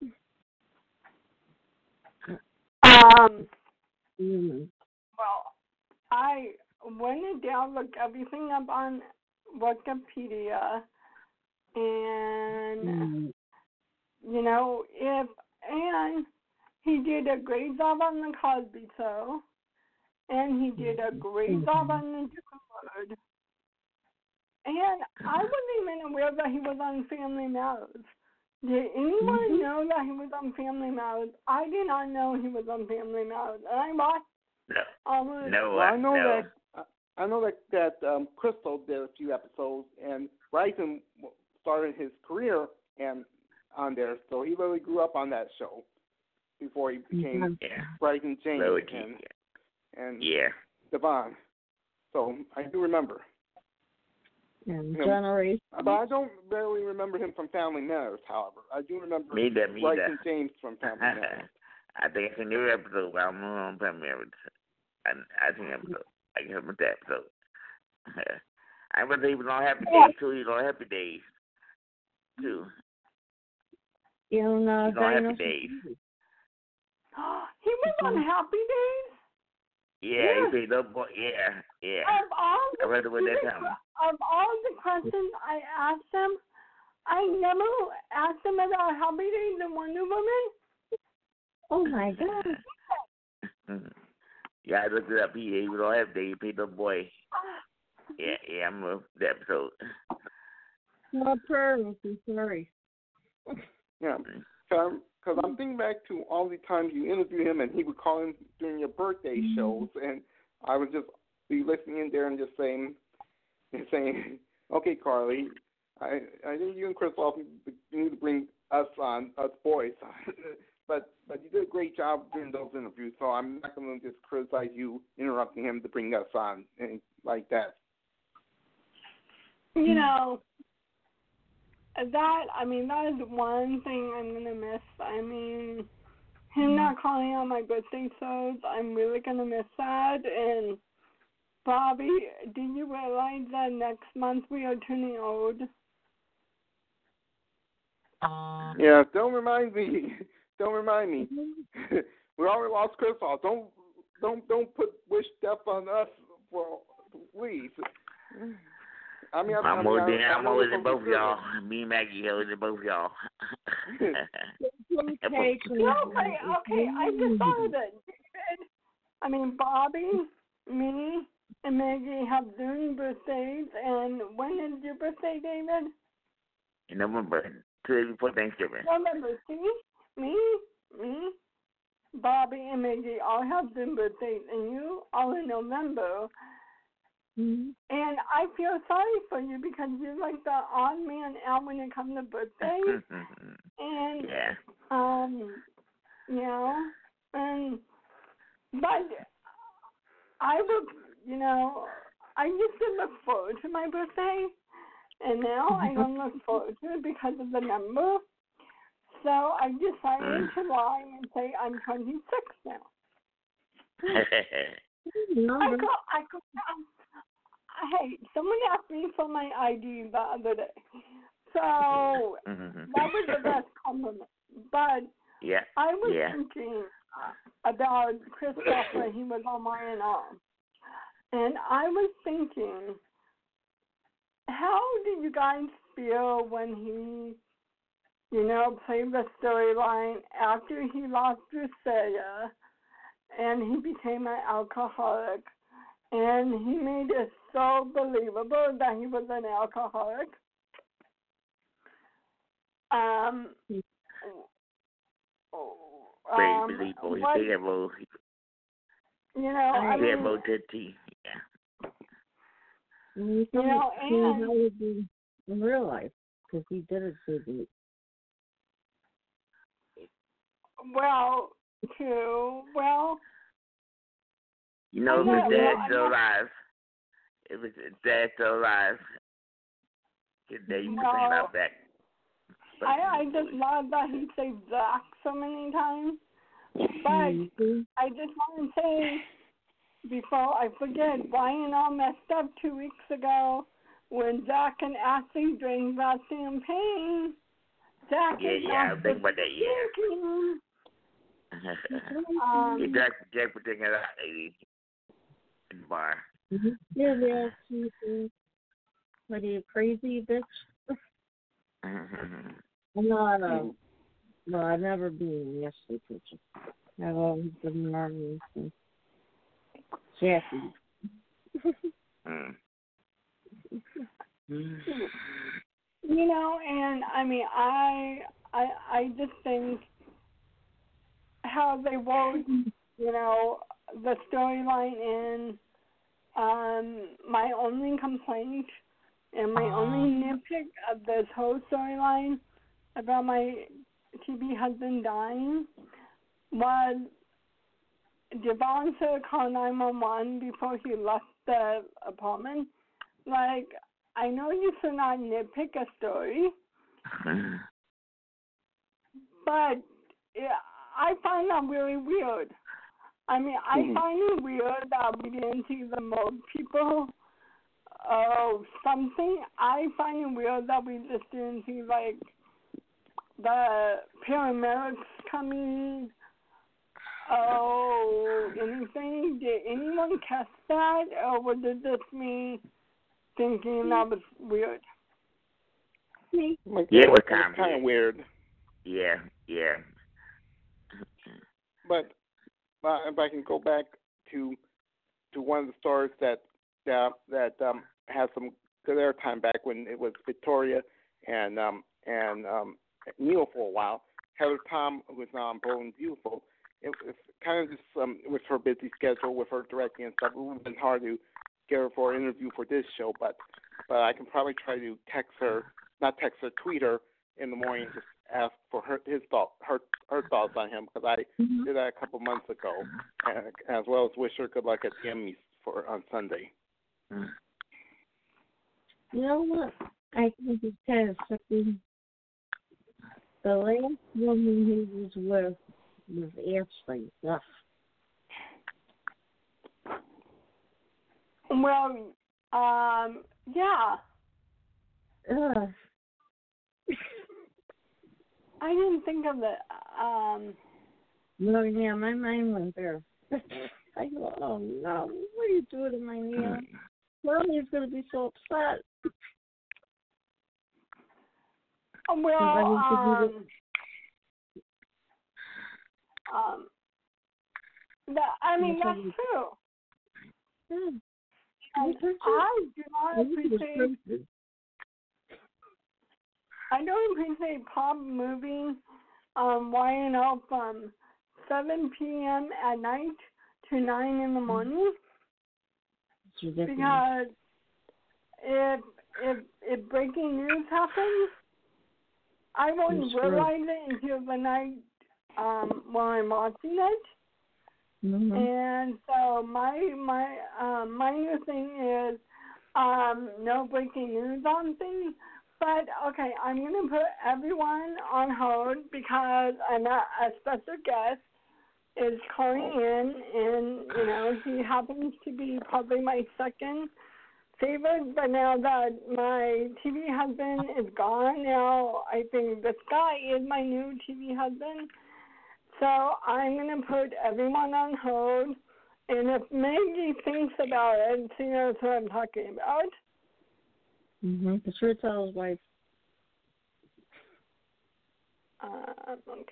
C: Um.
E: Mm.
C: Well, I went down, looked everything up on Wikipedia, and
E: Mm.
C: you know, if and he did a great job on the Cosby Show, and he did a great job on the Word. And I wasn't even aware that he was on Family Matters. Did anyone
E: Mhm.
C: know that he was on Family Matters? I did not know he was on Family Matters, and I watched
F: No.
C: almost.
F: No,
G: Well, I know
F: no.
G: that I know that that um, Crystal did a few episodes, and Bryson started his career and on there, so he really grew up on that show before he became
F: Yeah.
G: Bryson James
F: Lower
G: and
F: key.
G: and
F: Yeah.
G: Devon. So I do remember.
E: And
G: Him.
E: Generation.
G: But I don't barely remember him from Family Matters, however. I do remember
F: Me either, me
G: Bryson
F: either.
G: James from Family Matters.
F: I think it's a new episode. Well, I'm on Family Matters. I, I think episode. I can remember that episode. I remember he was on Happy Days, too. He was on Happy Days, too.
E: You know,
F: He's on
E: Dino-
F: Happy Days.
C: He was on Happy Days?
F: Yeah,
C: Yeah.
F: he played up boy. Yeah, yeah.
C: Of all
F: I read it with that
C: the,
F: time.
C: of all the questions I asked him, I never asked him about Happy Days and Wonder Woman.
E: Oh my God.
F: Yeah, I looked it up. He, he was on Happy Days. He played up boy. Yeah, yeah, I'm a the episode.
E: No problem. I'm sorry.
G: Yeah, because I'm thinking back to all the times you interviewed him, and he would call in during your birthday shows, and I would just be listening in there and just saying, and saying, okay, Carly, I I think you and Christoph need to bring us on, us boys, but but you did a great job during those interviews, so I'm not going to just criticize you interrupting him to bring us on and like that.
C: you know, that, I mean, that is one thing I'm going to miss. I mean, him not calling on my birthday shows, I'm really going to miss that. And, Bobby, do you realize that next month we are turning old?
E: Uh,
G: Yeah, don't remind me. Don't remind me. We already lost Christoph. Don't don't don't put wish death on us, for please. I mean, I,
F: I'm
G: I mean,
F: older
G: I,
F: than
G: I
F: I'm
G: know
F: older
G: it's
F: than
G: gonna
F: both
G: be
F: y'all. Me and Maggie older than both y'all.
E: okay,
C: No, okay, okay, I decided. David, I mean, Bobby, me, and Maggie have June birthdays, and when is your birthday, David?
F: In November, two days before Thanksgiving.
C: November, see? Me, me, Bobby, and Maggie all have June birthdays, and you all in November.
E: Mm-hmm.
C: And I feel sorry for you because you're like the odd man out when it comes to birthdays. And,
F: yeah.
C: um, you know, and, but I would, you know, I used to look forward to my birthday, and now I don't look forward to it because of the number. So I decided to lie and say I'm twenty-six now. I go, I go, um, hey, someone asked me for my I D the other day. So that was the best compliment. But
F: yeah.
C: I was
F: yeah.
C: thinking about Christoph when he was on my and on. And I was thinking, how did you guys feel when he, you know, played the storyline after he lost Drusilla and he became an alcoholic? And he made it so believable that he was an alcoholic. Um,
F: Very
C: um,
F: believable. He
C: what,
F: did have a
C: you know, I
F: he had
C: mean,
F: a good tea. Yeah.
E: You
C: know, and-
E: how it would be in real life, because he did it so good.
C: well, too, well,
F: You know, if
C: I'm
F: his
C: not-
F: dad's
C: well, I'm
F: still
C: not-
F: alive, if his dad's still alive, his dad used to
C: Well,
F: bring about that.
C: I, I just love that he said Zach so many times. But
E: Mm-hmm.
C: I just want to say, before I forget, Brian all messed up two weeks ago when Zach and Ashley drank that champagne. Zach
F: Yeah,
C: is
F: yeah,
C: not
F: I think about that,
C: drinking.
F: yeah.
C: Um,
F: He Jack, Jack was drinking a lot, lady, in the bar.
E: Yeah, yeah, she's what are you, crazy bitch? I'm not a, well, I've never been a Ashley teacher. I've always been Marvin and Jackie.
F: mm.
C: You know, and I mean, I, I, I just think how they wrote, you know, the storyline in. Um, my only complaint and my only nitpick of this whole storyline about my T V husband dying was Devon should call nine one one before he left the apartment. Like, I know you should not nitpick a story, but yeah, I find that really weird. I mean, I
G: Mhm.
C: find it weird that we didn't see the most people or something. I find it weird that we just didn't see, like, the paramedics coming. Oh, anything? Did anyone catch that? Or was it just me thinking that was weird?
G: Like,
F: Yeah, it was
G: it's
F: kind of
G: kind of weird.
F: Yeah, yeah.
G: But uh, if I can go back to to one of the stars that that that um, has some good airtime back when it was Victoria and um, and um, Neil for a while, Heather Tom, who is now on Bold and Beautiful. It, it's kind of just um, with her busy schedule, with her directing and stuff. It would have been hard to get her for an interview for this show, but but I can probably try to text her, not text her, tweet her in the morning, just ask for her his thought, her her thoughts on him, because I
E: Mm-hmm.
G: did that a couple months ago, and, as well as wish her good luck at the Emmys for on Sunday.
F: Mm.
E: You know what? I think it's kind of something. The last woman he was with was Ashley. Ugh.
C: Well, um, yeah.
E: Ugh.
C: I didn't think of it. Um,
E: No, yeah, my mind went there. I go, oh no, what are you doing to my Neil? Mommy's going to be so upset.
C: well, um, um, that, I mean, that's true.
E: Yeah.
C: And I do not appreciate, I don't appreciate pop moving um, Y N L from seven p.m. at night to nine in the morning. Because if, if, if breaking news happens, I won't realize it until the night um, when I'm watching it.
E: Mm-hmm.
C: And so my my um, my new thing is um, no breaking news on things. But okay, I'm gonna put everyone on hold because I'm a, a special guest is calling in, and you know he happens to be probably my second favorite. But now that my T V husband is gone, now I think this guy is my new T V husband. So I'm going to put everyone on hold, and if Maggie thinks about it, she knows what I'm talking about.
E: Mm-hmm. Be sure to tell his wife.
C: Uh, okay.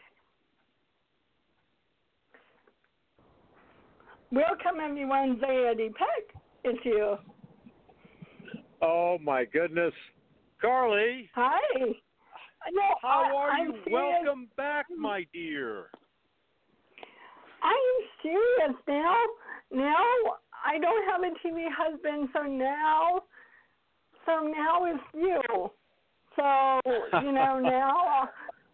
C: Welcome, everyone. Zadie Peck, it's you.
H: Oh, my goodness. Carly.
C: Hi. No,
H: How are
C: I,
H: you?
C: I'm
H: Welcome back, my dear.
C: I'm serious now. Now I don't have a T V husband, so now, so now it's you. So you know now,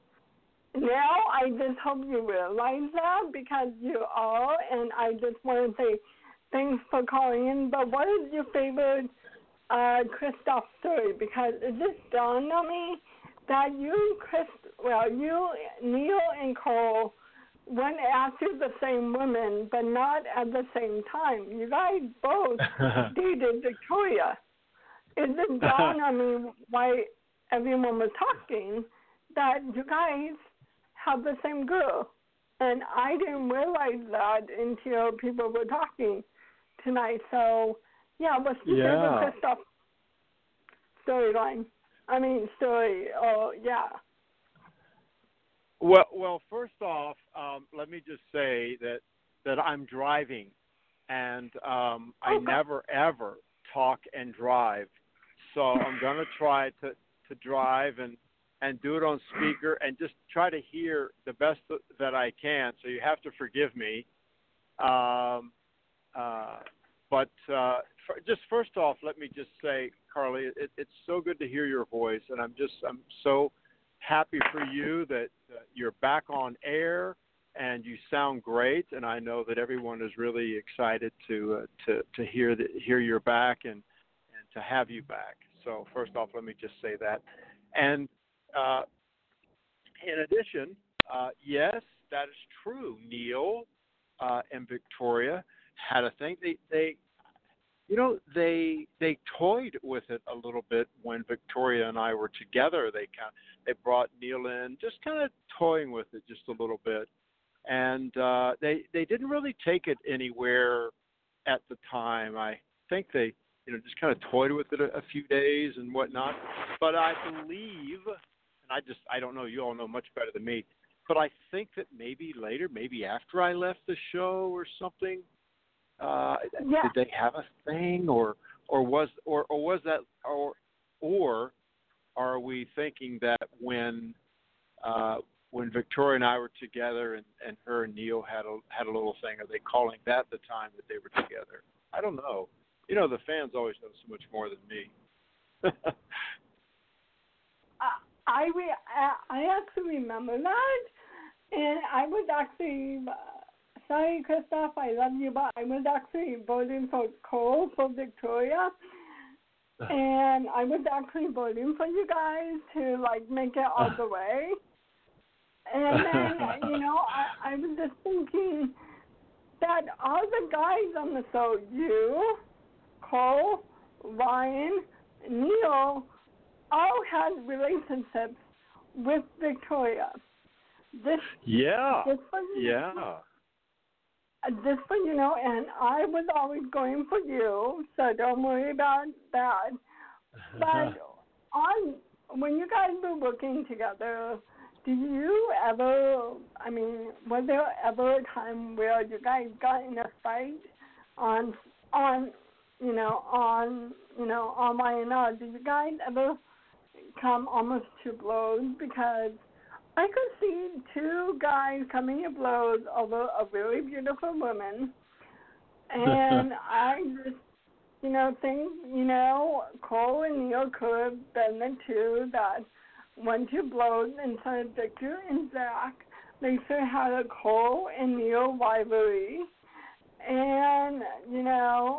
C: now I just hope you realize that because you are, and I just want to say thanks for calling in. But what is your favorite uh, Christoph story? Because it just dawned on me that you, Chris, well, you, Neil, and Cole went after the same women, but not at the same time. You guys both dated Victoria. It just dawned on me why everyone was talking that you guys have the same girl. And I didn't realize that until people were talking tonight. So, yeah, what's your
H: Yeah.
C: favorite Christoph storyline? I mean, story, oh, yeah.
H: Well, well. First off, um, let me just say that that I'm driving, and um, I
C: Okay.
H: never ever talk and drive. So I'm going to try to, to drive and, and do it on speaker and just try to hear the best that I can. So you have to forgive me. Um, uh, but uh, for, just first off, let me just say, Carly, it, it's so good to hear your voice, and I'm just I'm so happy for you that uh, you're back on air and you sound great. And I know that everyone is really excited to uh, to to hear that hear you're back and and to have you back. So first off, let me just say that. And uh, in addition, uh, yes, that is true. Neil uh, and Victoria had a thing. They they You know, they they toyed with it a little bit when Victoria and I were together. They kind of, they brought Neil in, just kind of toying with it just a little bit, and uh, they they didn't really take it anywhere at the time. I think they you know just kind of toyed with it a, a few days and whatnot. But I believe, and I just I don't know. You all know much better than me. But I think that maybe later, maybe after I left the show or something. Uh,
C: yeah.
H: Did they have a thing, or or was or, or was that or or are we thinking that when uh, when Victoria and I were together and, and her and Neil had a had a little thing, are they calling that the time that they were together? I don't know. You know, the fans always know so much more than me.
C: uh, I re- I actually remember that, and I was actually. Uh, Sorry, Christoph, I love you, but I was actually voting for Cole for Victoria. and I was actually voting for you guys to like make it all the way. And then, you know, I, I was just thinking that all the guys on the show, you, Cole, Ryan, Neil, all had relationships with Victoria. This,
H: yeah,
C: this was,
H: yeah.
C: Just for you know, and I was always going for you, so don't worry about that. But on when you guys were working together, do you ever? I mean, was there ever a time where you guys got in a fight on on you know on you know on Y N R? Did you guys ever come almost to blows? Because I could see two guys coming to blows over a really beautiful woman, and I just, you know, think, you know, Cole and Neil could have been the two that went to blows instead of Victor and Zach. They should have had a Cole and Neil rivalry, and, you know,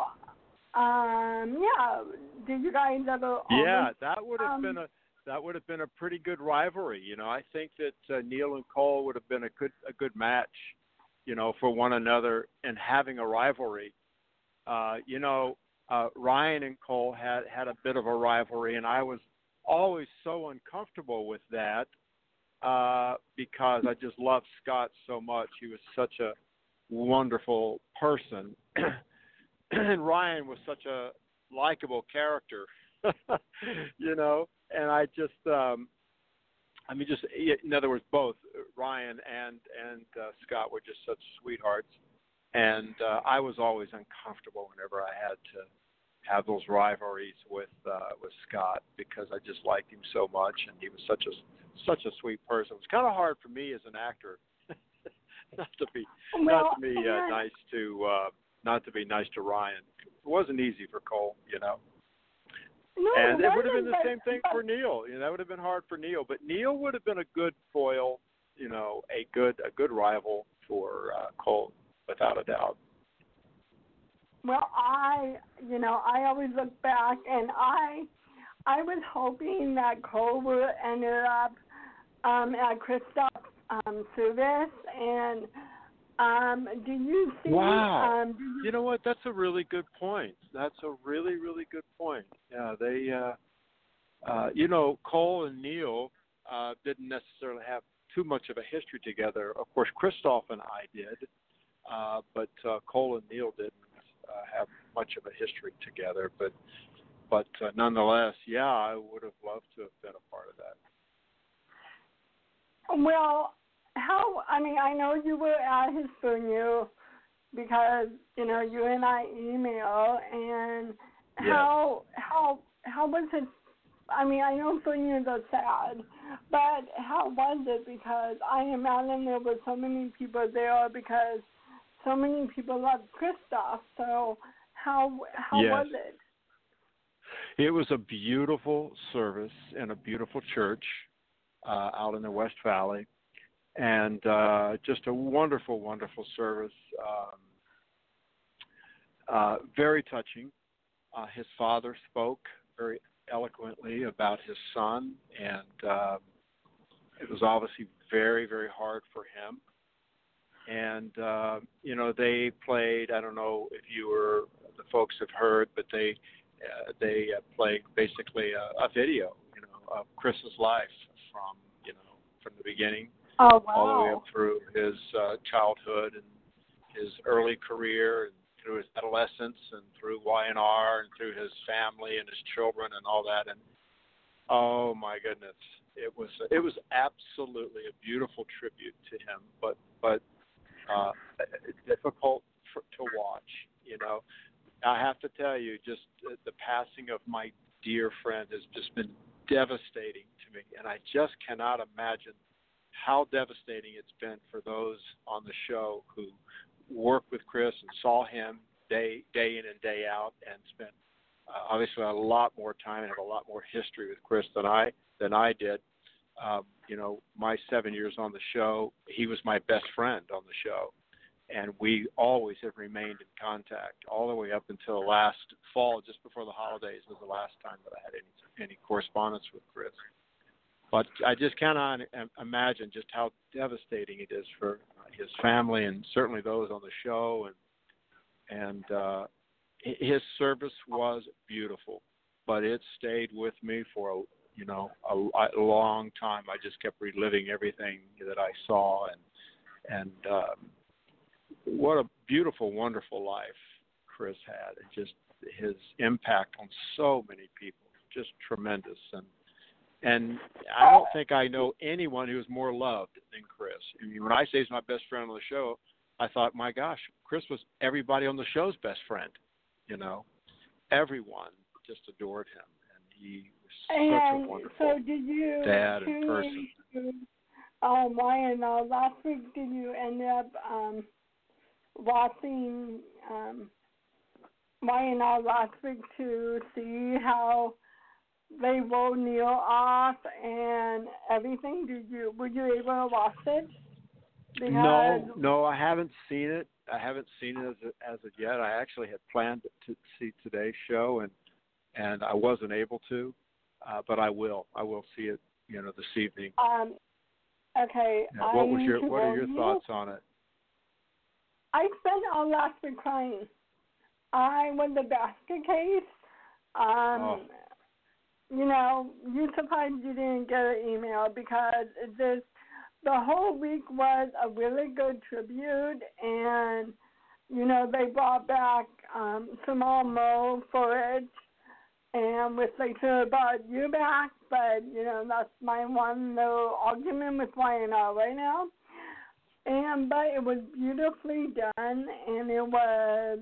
C: um, yeah, did you guys ever
H: Yeah,
C: almost,
H: that would have
C: um,
H: been a that would have been a pretty good rivalry. You know, I think that uh, Neil and Cole would have been a good a good match, you know, for one another and having a rivalry. Uh, you know, uh, Ryan and Cole had had a bit of a rivalry, and I was always so uncomfortable with that uh, because I just loved Scott so much. He was such a wonderful person, and Ryan was such a likable character, you know. And I just, um, I mean, just in other words, both Ryan and and uh, Scott were just such sweethearts, and uh, I was always uncomfortable whenever I had to have those rivalries with uh, with Scott because I just liked him so much, and he was such a such a sweet person. It was kind of hard for me as an actor not to be
C: well,
H: not to be uh, nice to uh, not to be nice to Ryan. It wasn't easy for Cole, you know.
C: No,
H: And it
C: it
H: would have been the
C: wasn't,
H: same thing
C: but,
H: for Neil. You know, that would have been hard for Neil, but Neil would have been a good foil, you know, a good a good rival for uh, Cole, without a doubt.
C: Well, I, you know, I always look back, and I, I was hoping that Cole would have ended up um, at Christoph's um, service, and um, do you see?
H: Wow.
C: Um, do you,
H: you know what? That's a really good point. That's a really, really good point. Yeah, they, uh, uh, you know, Cole and Neil uh, didn't necessarily have too much of a history together. Of course, Christoph and I did, uh, but uh, Cole and Neil didn't uh, have much of a history together. But, but uh, nonetheless, yeah, I would have loved to have been a part of that.
C: well, how? I mean, I know you were at his funeral because you know you and I email, and
H: Yes.
C: how how how was his? I mean, I know funerals are sad, but how was it? Because I imagine there were so many people there because so many people loved Christoph. So how how
H: Yes.
C: was it?
H: It was a beautiful service in a beautiful church uh, out in the West Valley, and uh, just a wonderful, wonderful service. Um, uh, very touching. Uh, his father spoke very eloquently about his son, and uh, it was obviously very, very hard for him. And, uh, you know, they played, I don't know if you or the folks have heard, but they uh, they uh, played basically a, a video, you know, of Chris's life from, you know, from the beginning
C: Oh wow!
H: all the way up through his uh, childhood and his early career and through his adolescence and through Y N R and through his family and his children and all that. And oh my goodness, it was it was absolutely a beautiful tribute to him, but but uh, difficult for, to watch. You know, I have to tell you, just the, the passing of my dear friend has just been devastating to me, and I just cannot imagine how devastating it's been for those on the show who worked with Chris and saw him day day in and day out, and spent uh, obviously a lot more time and have a lot more history with Chris than I than I did. Um, you know, my seven years on the show, he was my best friend on the show, and we always have remained in contact all the way up until last fall, just before the holidays was the last time that I had any any correspondence with Chris. But I just cannot imagine just how devastating it is for his family and certainly those on the show. And and uh, his service was beautiful, but it stayed with me for, you know, a, a long time. I just kept reliving everything that I saw, and and um, what a beautiful, wonderful life Chris had. And just his impact on so many people, just tremendous. And And I don't think I know anyone who's more loved than Chris. I mean, when I say he's my best friend on the show, I thought, my gosh, Chris was everybody on the show's best friend. You know, everyone just adored him, and he was such
C: and
H: a wonderful
C: so did you
H: dad and person.
C: Um, why and uh, last week did you end up um, watching um, why and uh, last week to see how they rolled Neil off and everything? Did you were you able to watch it? Because
H: no, no, I haven't seen it. I haven't seen it as as of yet. I actually had planned to see today's show, and and I wasn't able to, uh, but I will. I will see it, you know, this evening.
C: Um. Okay.
H: Yeah, what was your
C: I
H: What are your
C: you.
H: thoughts on it?
C: I spent all last week crying. I won the basket case. Um.
H: Oh.
C: You know, you surprised you didn't get an email because this the whole week was a really good tribute, and you know they brought back um, Samal Mo for it, and with they should have brought you back, but you know that's my one little argument with Y N R right now. And but it was beautifully done, and it was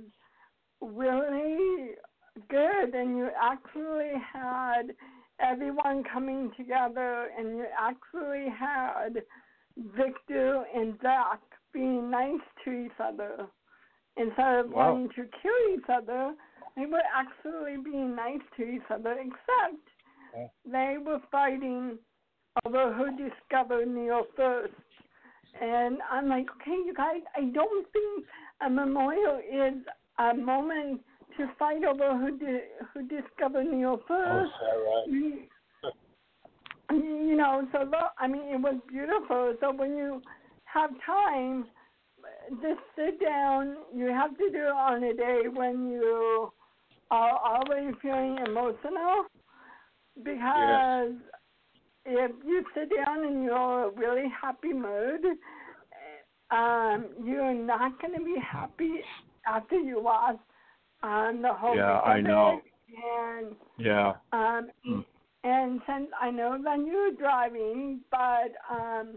C: really good, and you actually had everyone coming together, and you actually had Victor and Zach being nice to each other. Instead of
H: Wow.
C: wanting to kill each other, they were actually being nice to each other, except
H: yeah.
C: they were fighting over who discovered Neil first. And I'm like, okay, you guys, I don't think a memorial is a moment to fight over who did, who discovered Neil first.
H: Oh, right.
C: You, you know, so look, I mean, it was beautiful. So when you have time, just sit down. You have to do it on a day when you are already feeling emotional, because
H: yes.
C: if you sit down and you're in a really happy mood, um, you're not going to be happy after you watch um, the whole
H: Yeah,
C: week
H: I
C: of
H: know.
C: it. And
H: Yeah.
C: um,
H: mm.
C: and since I know that you're driving, but um,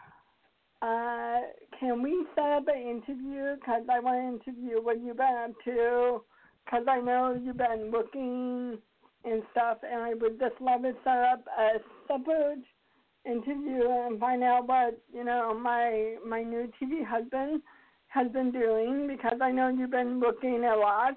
C: uh, can we set up an interview? Because I want to interview what you've been up to. Because I know you've been looking and stuff, and I would just love to set up a separate interview and find out what, you know, my my new T V husband has been doing, because I know you've been looking a lot,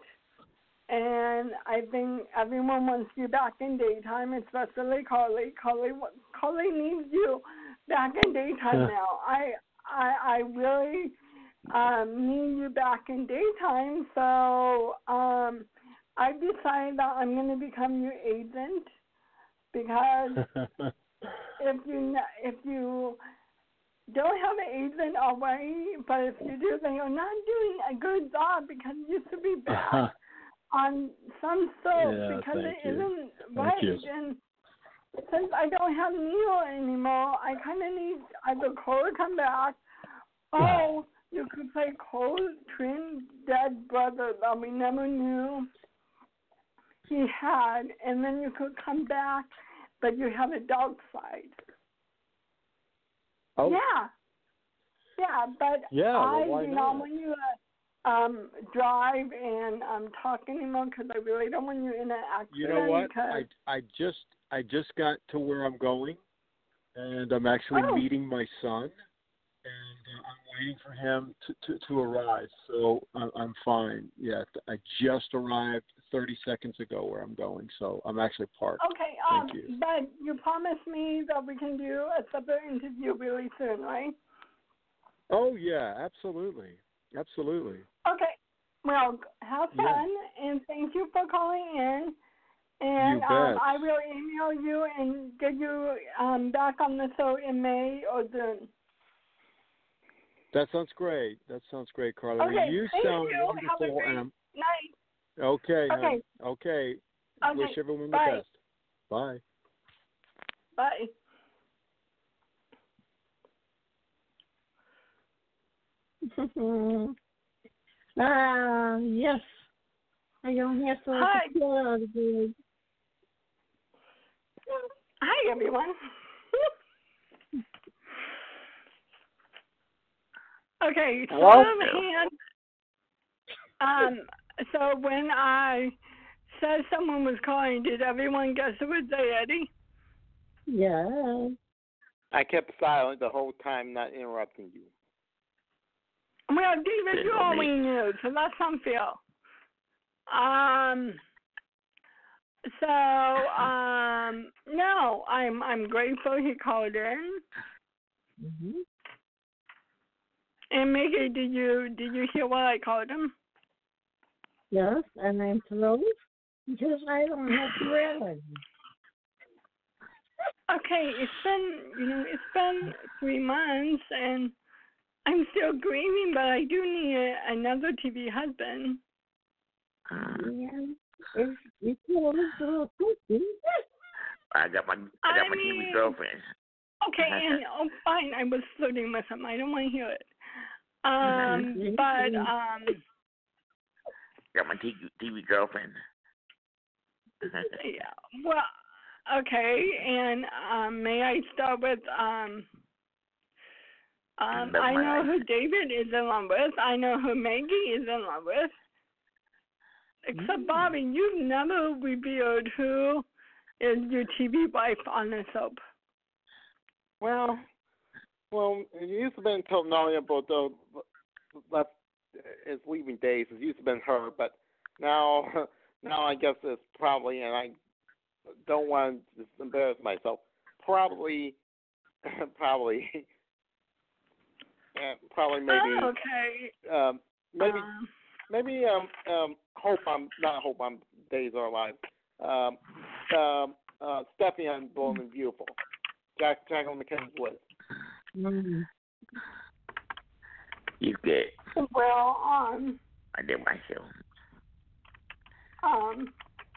C: and I think everyone wants you back in daytime, especially Carly. Carly, Carly needs you back in daytime now. I I I really um, need you back in daytime, so um, I've decided that I'm going to become your agent, because if you if you don't have an agent already, but if you do, then you're not doing a good job, because you used to be bad on some soap,
H: yeah,
C: because it
H: you.
C: isn't
H: Thank
C: right.
H: you.
C: And since I don't have Neil anymore, I kind of need either Cole to come back, or you could play Cole's twin dead brother that we never knew he had, and then you could come back, but you have a dark side.
H: Oh.
C: Yeah. Yeah, but
H: yeah,
C: I
H: well, why
C: do
H: not?
C: not want you to um, drive and um, talk anymore, because I really don't want you in an accident.
H: You know what?
C: Because...
H: I I just I just got to where I'm going, and I'm actually
C: oh.
H: meeting my son, and uh, I'm waiting for him to, to, to arrive. So I'm, I'm fine. Yeah, I just arrived thirty seconds ago where I'm going, so I'm actually parked.
C: Okay, um,
H: Thank you.
C: but you promised me that we can do a separate interview really soon, right?
H: Oh yeah, absolutely. Absolutely.
C: Okay. Well, have fun,
H: Yeah.
C: and thank you for calling in. And
H: You bet.
C: um, I will email you and get you um, back on the show in May or June.
H: That sounds great. That sounds great, Carla.
C: Okay,
H: You
C: thank
H: sound
C: you.
H: wonderful.
C: Have a great
H: and I'm,
C: night.
H: okay,
C: Okay.
H: honey. Okay.
C: Okay.
H: Wish everyone the
C: Bye.
H: best. Bye.
C: Bye.
E: Ah, yes. I don't have to let
C: Hi.
E: the kid out of bed.
C: Hi, everyone. Okay, so
F: Hello?
C: hand. Um, so when I said someone was calling, did everyone guess it was Eddie?
E: Yeah.
G: I kept silent the whole time, not interrupting you.
C: Well, David, you
F: Didn't know me.
C: already knew, so that's unfair. Um. So, um, no, I'm I'm grateful he called in.
E: Mm-hmm.
C: And Mickey, did you did you hear what I called him?
E: Yes, and I'm thrilled because I don't have to realize.
C: Okay, it's been you know it's been three months and I'm still grieving, but I do need a, another T V husband.
E: Yeah, it's it's a little cookie.
F: I got my I got
C: I
F: my T V
C: mean-
F: girlfriend.
C: Okay, and oh, fine, I was flirting with him. I don't want to hear it. Um, but um,
F: Got my T V girlfriend.
C: yeah. Well, okay, and um, may I start with um. Um,
F: Never
C: I know
F: mind.
C: who David is in love with. I know who Maggie is in love with. Except Bobby, you've never revealed who is your T V wife on the soap.
G: Well, well, it used to be until Nalia Bordeaux left is leaving days. It used to be her, but now, now I guess it's probably, and I don't want to embarrass myself. Probably, probably, yeah, probably maybe,
C: Oh, okay.
G: um, maybe,
C: Um,
G: maybe, um, um, hope I'm not hope I'm days are alive. Um, um, uh, Stephanie on Bold and Beautiful. Jack Jacqueline McKenna's Wood.
E: Mm.
F: You good.
C: well, um,
F: I did my show.
C: um,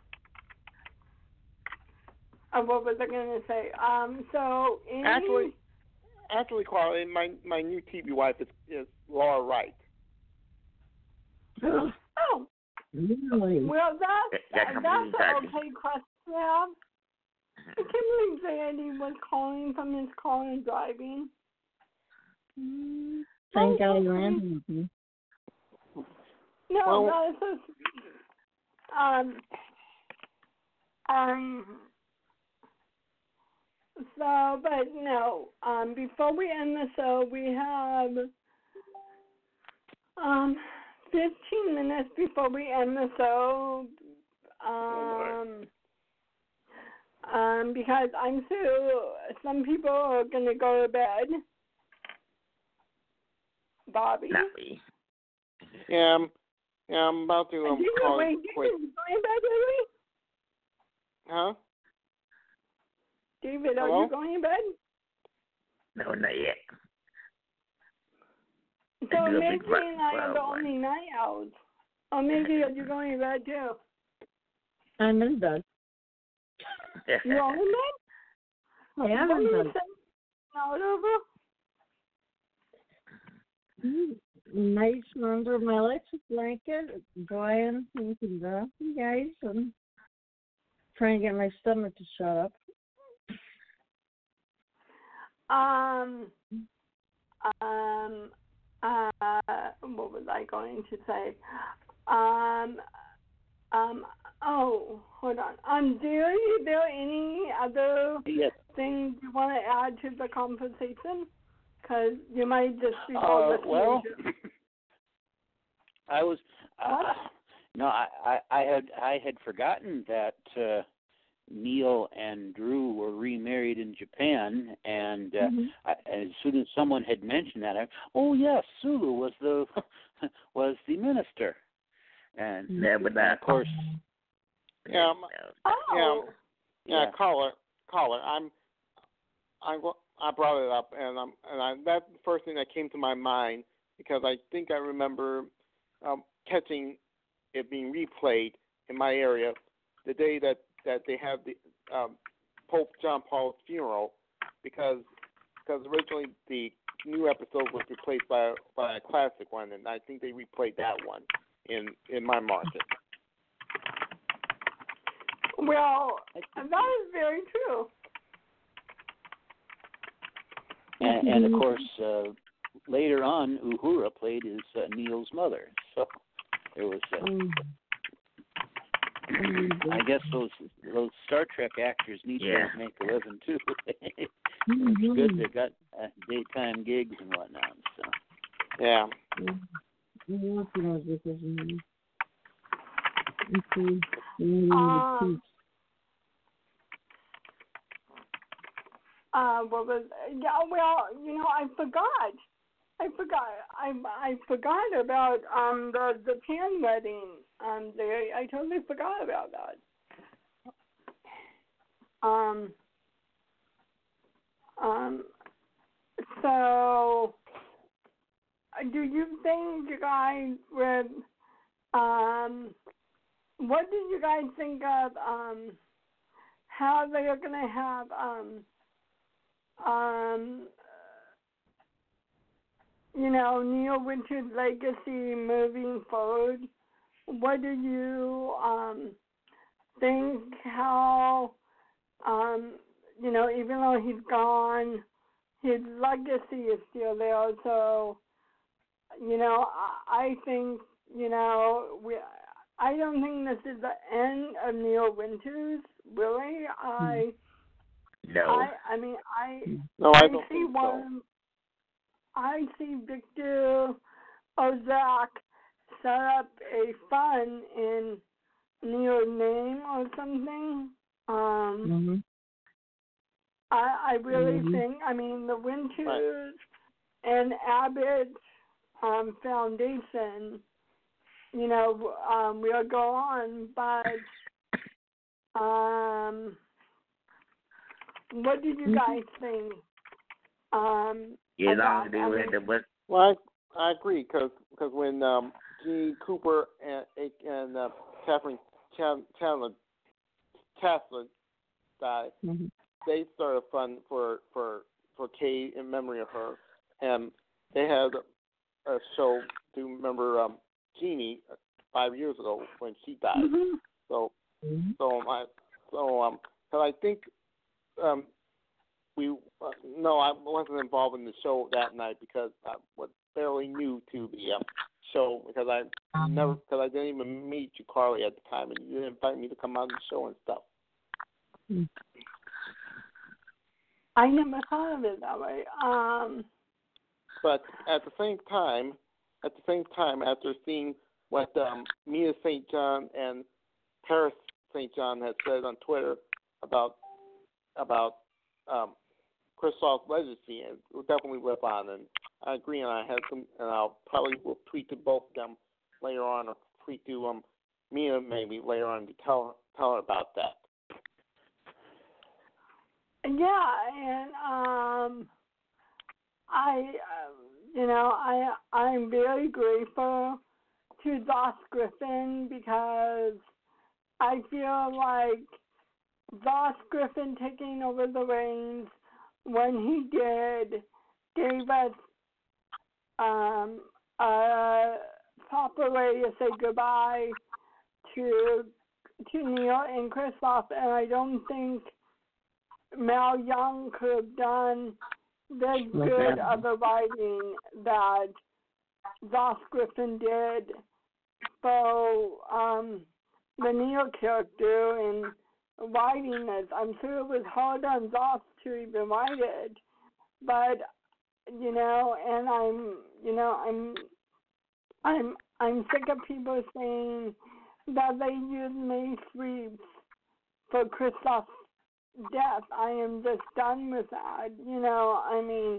C: uh, what was I going to say? Um, so, Amy,
G: Actually, actually, Carly, my my new T V wife is is Laura Wright.
C: oh,
E: Really?
C: well, that's,
F: Yeah,
C: that's
F: come
C: an
F: in, Daddy.
C: okay question to have. I can't believe Sandy was calling from his car and driving.
E: Thank God
C: Oh,
E: you
C: okay.
E: answered me.
C: No,
G: Well-
C: that is so sweet. Um, um, so, but no, um, before we end the show, we have, um, fifteen minutes before we end the show, um, um, because I'm sure some people are going to go to bed. Bobby?
F: Not me.
G: Yeah, I'm, yeah, I'm about to um,
C: Did you,
G: call
C: wait,
G: it
C: did
G: quit.
C: you going to bed, Lily?
G: Huh?
C: David, are
G: Hello?
C: you going to bed?
F: No, not yet.
C: So
F: I do a
C: Mickey
F: big butt
C: and I are the
F: for one.
C: only night owls. Oh, Mickey, are you going to bed too?
E: I'm in bed.
C: You all in bed?
E: I am
C: What
E: in
C: are you
E: bed.
C: saying? Out over?
E: Mm, Nice under my electric blanket, Brian, thinking about you guys, and trying to get my stomach to shut up.
C: Um, um, uh, what was I going to say? Um, um, oh, hold on. Um, do you, is there any other
D: Yes.
C: things you want to add to the conversation? Because you might just be
D: Uh,
C: all
D: well,
C: listening to.
D: I was. Uh,
C: What?
D: no, I, I, I had I had forgotten that uh, Neil and Drew were remarried in Japan, and uh,
E: Mhm.
D: I, as soon as someone had mentioned that, I, oh yes, Sulu was the
F: Yeah, but that,
D: of course.
G: Yeah, um,
C: Oh.
G: yeah, yeah.
D: Yeah.
G: Caller, caller. I'm, I I brought it up, and I'm, and I, that's the first thing that came to my mind because I think I remember um, catching it being replayed in my area the day that, that they had the um, Pope John Paul's funeral, because because originally the new episode was replaced by by a classic one, and I think they replayed that one in in my market.
C: Well, that is very true.
D: And, and of course, uh, later on, Uhura played his uh, Neil's mother. So there was. Uh, I guess those those Star Trek actors need
F: Yeah.
D: to make a living too. It's good they got uh, daytime gigs and whatnot. So
G: Yeah.
C: Um, uh, well, the, yeah, well, you know, I forgot. I forgot. I I forgot about um the the Pan wedding. Um, they I totally forgot about that. Um. Um. So, uh, do you think you guys would um? What did you guys think of um? How they are gonna have um. Um. You know, Neil Winter's legacy moving forward. What do you um, think how, um, you know, even though he's gone, his legacy is still there. So, you know, I, I think, you know, we. I don't think this is the end of Neil Winters, really. I,
F: no.
C: I, I mean, I,
G: No, I
C: I
G: don't
C: see
G: think so.
C: one. I see Victor Ozak set up a fund in Neil's name or something. Um,
E: Mm-hmm.
C: I, I really
E: Mhm.
C: think, I mean, the Winters
G: Right.
C: and Abbott um, Foundation, you know, um, will go on, but um, what did you
E: Mhm.
C: guys think? Um,
F: Yeah,
C: about,
F: long as they
C: I
F: were
C: mean,
F: the but
G: Well, I, I agree because when um, Jeannie Cooper and and uh, Catherine Chan, Chandler Chancellor died,
E: Mhm.
G: they started a fund for for for Kay in memory of her, and they had a show to remember um, Jeannie five years ago when she died.
C: mhm.
G: So
E: Mhm.
G: so I so um, so I think um. We uh, no, I wasn't involved in the show that night because I was fairly new to the um, show because I never because I didn't even meet you, Carly, at the time, and you didn't invite me to come on the show and stuff.
E: Mhm.
C: I never thought of it that way. Um,
G: But at the same time, at the same time, after seeing what um, Mia Saint John and Paris Saint John had said on Twitter about about um, Christophe's legacy, and will definitely live on. And I agree, and I had some, and I'll probably will tweet to both of them later on, or tweet to um Mia maybe later on to tell tell her about that.
C: yeah, and um, I, uh, you know, I I'm very grateful to Zoss Griffin because I feel like Zoss Griffin taking over the reins when he did gave us um, a proper way to say goodbye to to Neil and Christoph, and I don't think Mal Young could have done the good of the writing that Zoss Griffin did for um, the Neil character and writing it. I'm sure it was hard on Zoss to even write it, but you know, and I'm, you know, I'm, I'm, I'm sick of people saying that they used May Sweeps for Christoph's death. I am just done with that. You know, I mean,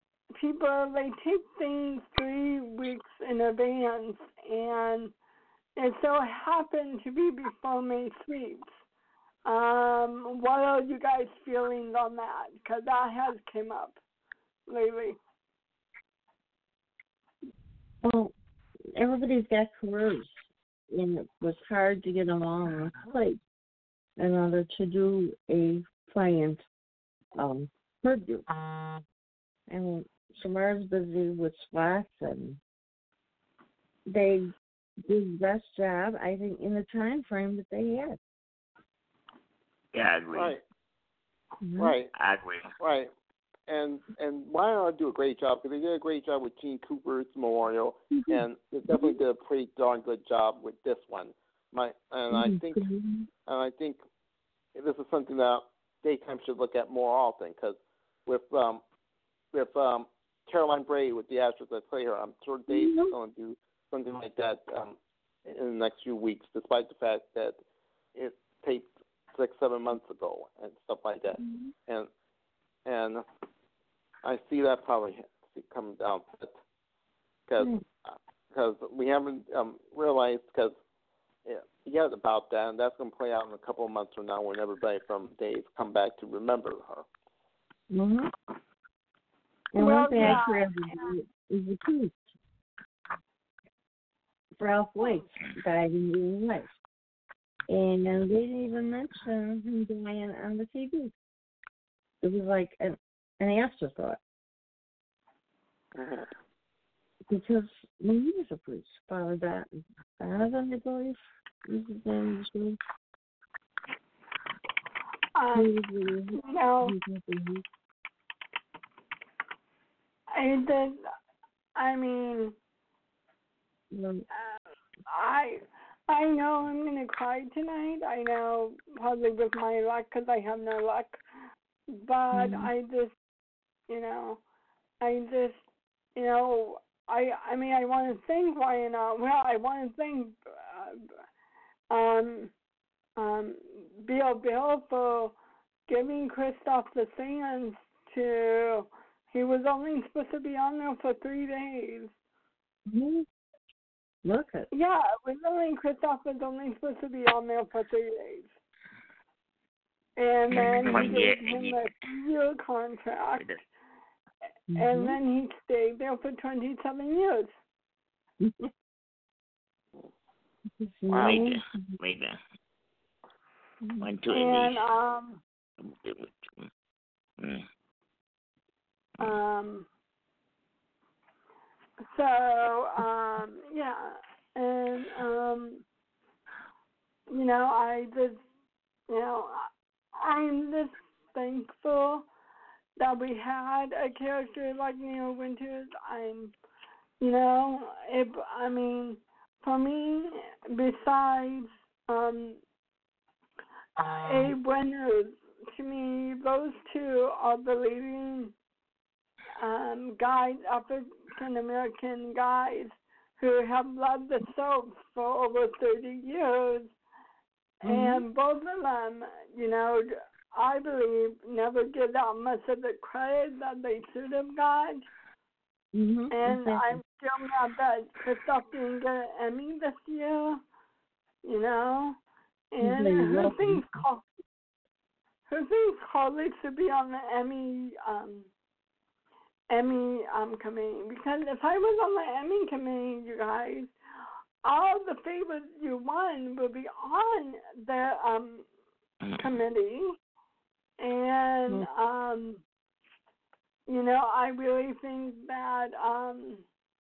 C: people, they take things three weeks in advance, and it so happened to be before May sweeps. Um, what are you guys' feelings on that? Because that has came up lately.
E: Well, everybody's got careers, and it was hard to get them all in place in order to do a planned um, purview. And Shamar's busy with SWAT, and they did the best job, I think, in the time frame that they had.
F: Yeah, I agree.
G: Right.
E: Mm-hmm.
G: Right.
F: I agree.
G: Right. And and why not do a great job? Because they did a great job with Gene Cooper's Memorial,
E: Mm-hmm.
G: and they definitely did a pretty darn good job with this one. My and I think and I think this is something that daytime should look at more often. Because with um with um Caroline Bray with the actress that play her, I'm sure Dave's
E: Mm-hmm.
G: going to do something like that um in the next few weeks, despite the fact that it taped six seven months ago and stuff like that.
E: Mm-hmm.
G: And and I see that probably coming down because because we haven't um, realized because yeah, you get about that, and that's going to play out in a couple of months from now when everybody from Dave come back to remember her.
E: Mm-hmm. And
C: Well,
E: one thing
C: yeah.
E: I created is the truth. Ralph Waite died in real life. And they didn't even mention him dying on the T V. It was like an, an afterthought.
G: Mm-hmm.
E: Because when he was a priest, Father Batten, Batten, I believe, is his name.
C: Um, no, I did. I mean, uh, I I know I'm gonna cry tonight. I know probably with my luck because I have no luck. But
E: Mm-hmm.
C: I just, you know, I just, you know, I I mean I want to thank Ryan. Uh, well, I want to thank uh, um um Bill Bill for giving Christoph the chance to. He was only supposed to be on there for three days.
E: Mm-hmm. Look at.
C: Yeah, it was only Christoph was only supposed to be on there for three days. And then
F: One
C: he
F: year,
C: gave him
F: and
C: a year contract,
E: Mm-hmm.
C: and then he stayed there for twenty-seven years.
G: Wow.
F: Major, major. One, two,
C: And
F: at
C: um,
F: least. Mm.
C: um, so um, yeah, and um, you know, I just, you know, I'm just thankful that we had a character like Neil Winters. I'm, you know, if I mean, for me, besides um, Abe Winters, to me, those two are the leading um, guys, African American guys, who have loved the soap for over thirty years.
E: Mm-hmm.
C: And both of them, you know, I believe never get that much of the credit that they should have got.
E: Mm-hmm.
C: And
E: Exactly.
C: I'm still mad that Christoph didn't get an Emmy this year, you know. And
E: Mm-hmm.
C: her thing's called, her thing's hardly should be on the Emmy um, Emmy um, committee. Because if I was on the Emmy committee, you guys, all the favorites you won will be on the um, committee. And, um, you know, I really think that um,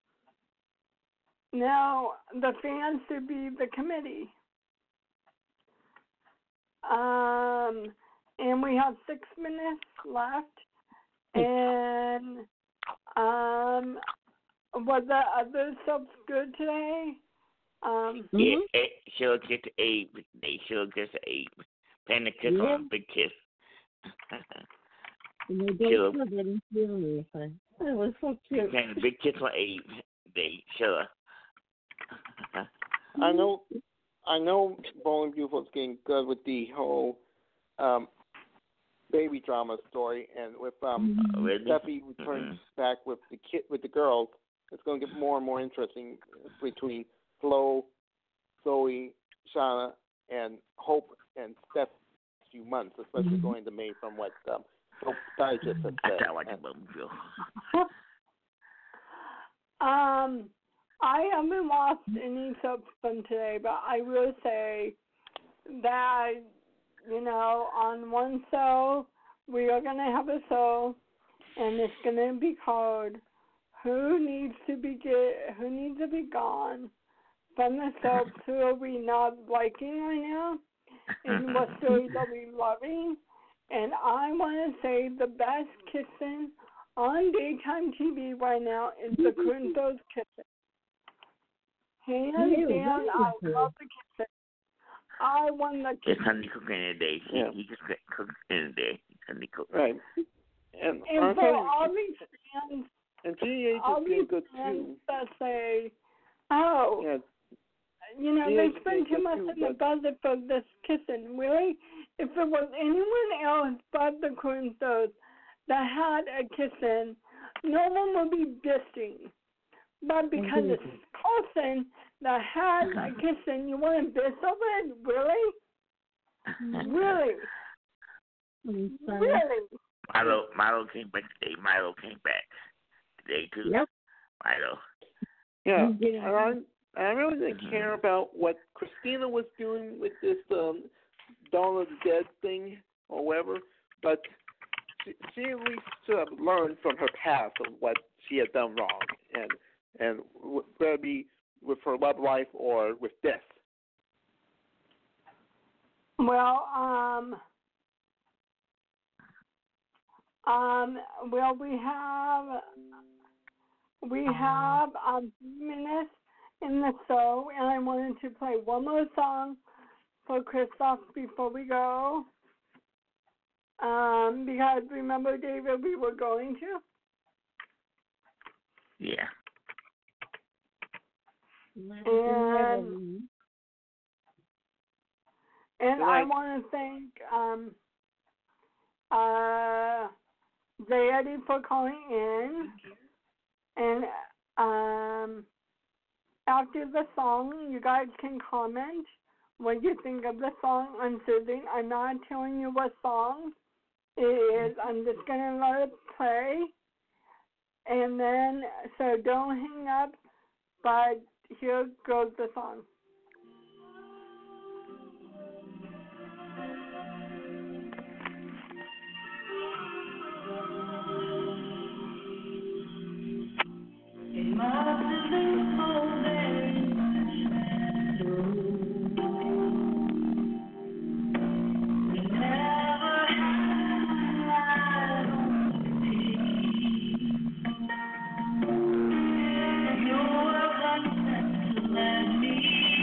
C: now the fans should be the committee. Um, and we have six minutes left. And um, was the other subs good today? Um,
F: Yeah,
E: Mm-hmm.
F: eh, she'll get to Abe. They she'll get to Abe. Paying a kiss
E: Yeah.
F: on a big kiss.
E: And they both
F: Sure.
E: still didn't feel anything. It was so cute.
F: Paying a big kiss on Abe. They sure.
G: I know, I know, Bowling Beautiful is getting good with the whole um, baby drama story, and with um,
E: Mm-hmm.
F: Really?
G: Steffi returns
F: Mm-hmm.
G: back with the kid with the girls. It's going to get more and more interesting between Flo Zoe, Shauna, and Hope and Steph few months, especially
B: Mm-hmm.
G: going to May from what um, Soap Digest has
F: I
G: said.
F: sound like a bumblebee.
C: Um, I haven't watched any soaps from today, but I will say that, you know, on one show, we are going to have a show, and it's going to be called Who Needs to Be get, Who Needs to Be Gone from the soaps who are we not liking right now, and what stories are we loving. And I want to say the best kissing on daytime T V right now is the Corinthos kissing. Hands
B: Yeah,
C: down, I
B: really
C: love the kissing. I want the
F: It's
C: kissing.
F: Sunday cooking in the day. He,
G: Yeah.
F: he just cooks in the day. Sunday cooking.
G: Right. And,
C: And
G: I'm
C: for
G: telling
C: all
G: you,
C: these fans,
G: and G H
C: all
G: is
C: these
G: getting good
C: fans
G: too.
C: that say, oh,
G: Yeah,
C: you know,
G: G
C: they
G: H is
C: spend
G: getting
C: too much
G: good
C: in
G: too,
C: the budget for this kissing. Really? If it was anyone else but the Corinthos that had a kissing, no one would be dissing. But because it's Carlson that has a kissing, you want to diss over it? Really? Really? Really?
F: Milo, Milo came back today. Milo came back today too.
B: Yep.
F: Milo.
G: yeah.
B: Yeah.
G: And I, and I really didn't care about what Christina was doing with this um, Dawn of the Dead thing or whatever, but she, she at least should have learned from her past of what she had done wrong, and and w- whether it be with her love life or with this.
C: Well, um, um, well, we have we have um minutes in the show, and I wanted to play one more song for Christoph before we go. Um, because remember, David, we were going to.
F: Yeah.
C: And and
G: Good
C: I
G: night.
C: want to thank um uh Zadie for calling in. And um after the song, you guys can comment what you think of the song on Soothing. I'm not telling you what song it is. I'm just gonna let it play. And then so don't hang up, but here goes the song.
B: Let me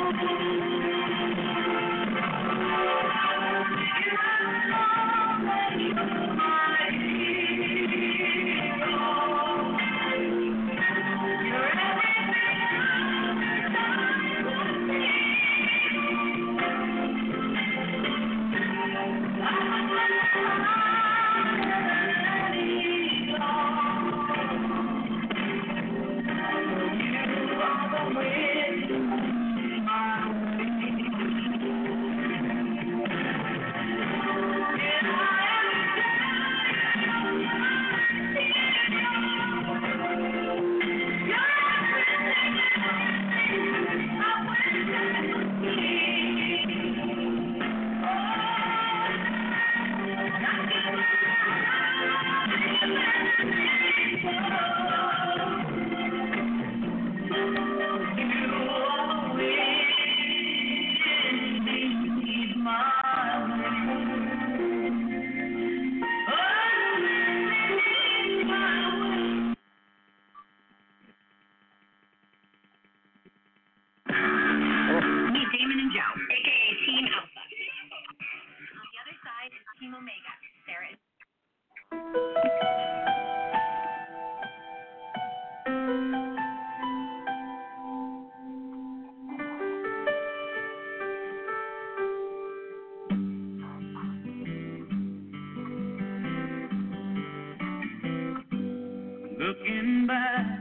B: Looking back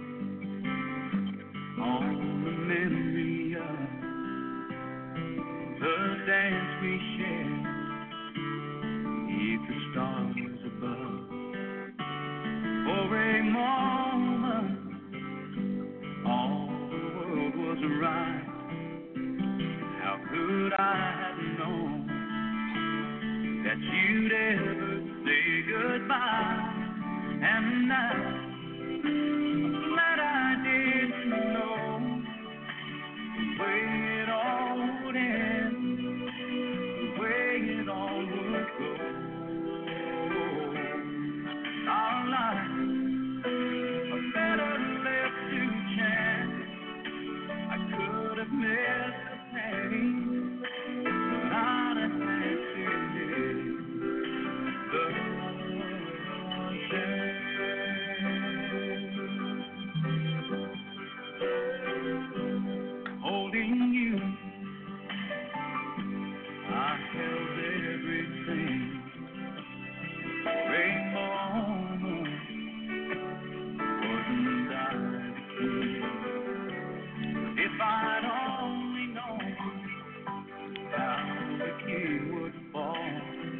B: on the memory of the dance we shared beneath the stars above. For a moment, all the world was right. How could I have known that you'd ever say goodbye? And now that I didn't know the way it all would end, the way it all would go, our life better left to chance. I could have missed the pain, but I'd have had to live the day. Holding you, I held everything for a moment. Wasn't I the key? If I'd only known how the key would fall,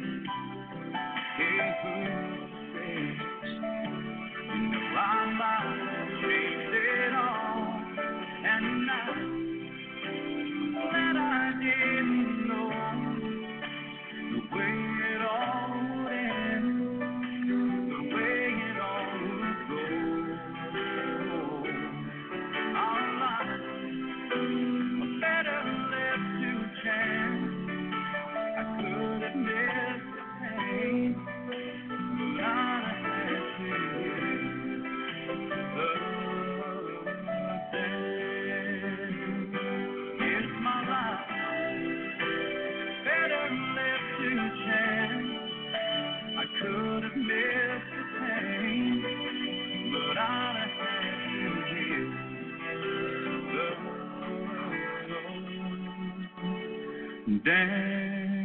B: hey, who's to say? You know I might have changed it all, and now that I didn't know the way it all would end, the way it all would go, our life better left to chance. I could have missed the pain, but I'd have had to live the day. It's my life better left to chance. I could have missed the pain, but I'd have had to live the day.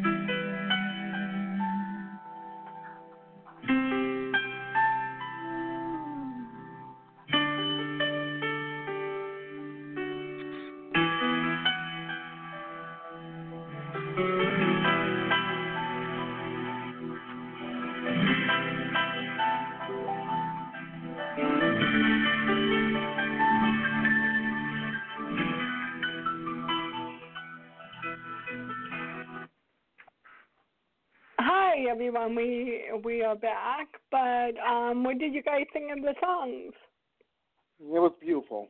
C: Hi everyone, we we are back. But um, what did you guys think of the songs?
G: It was beautiful.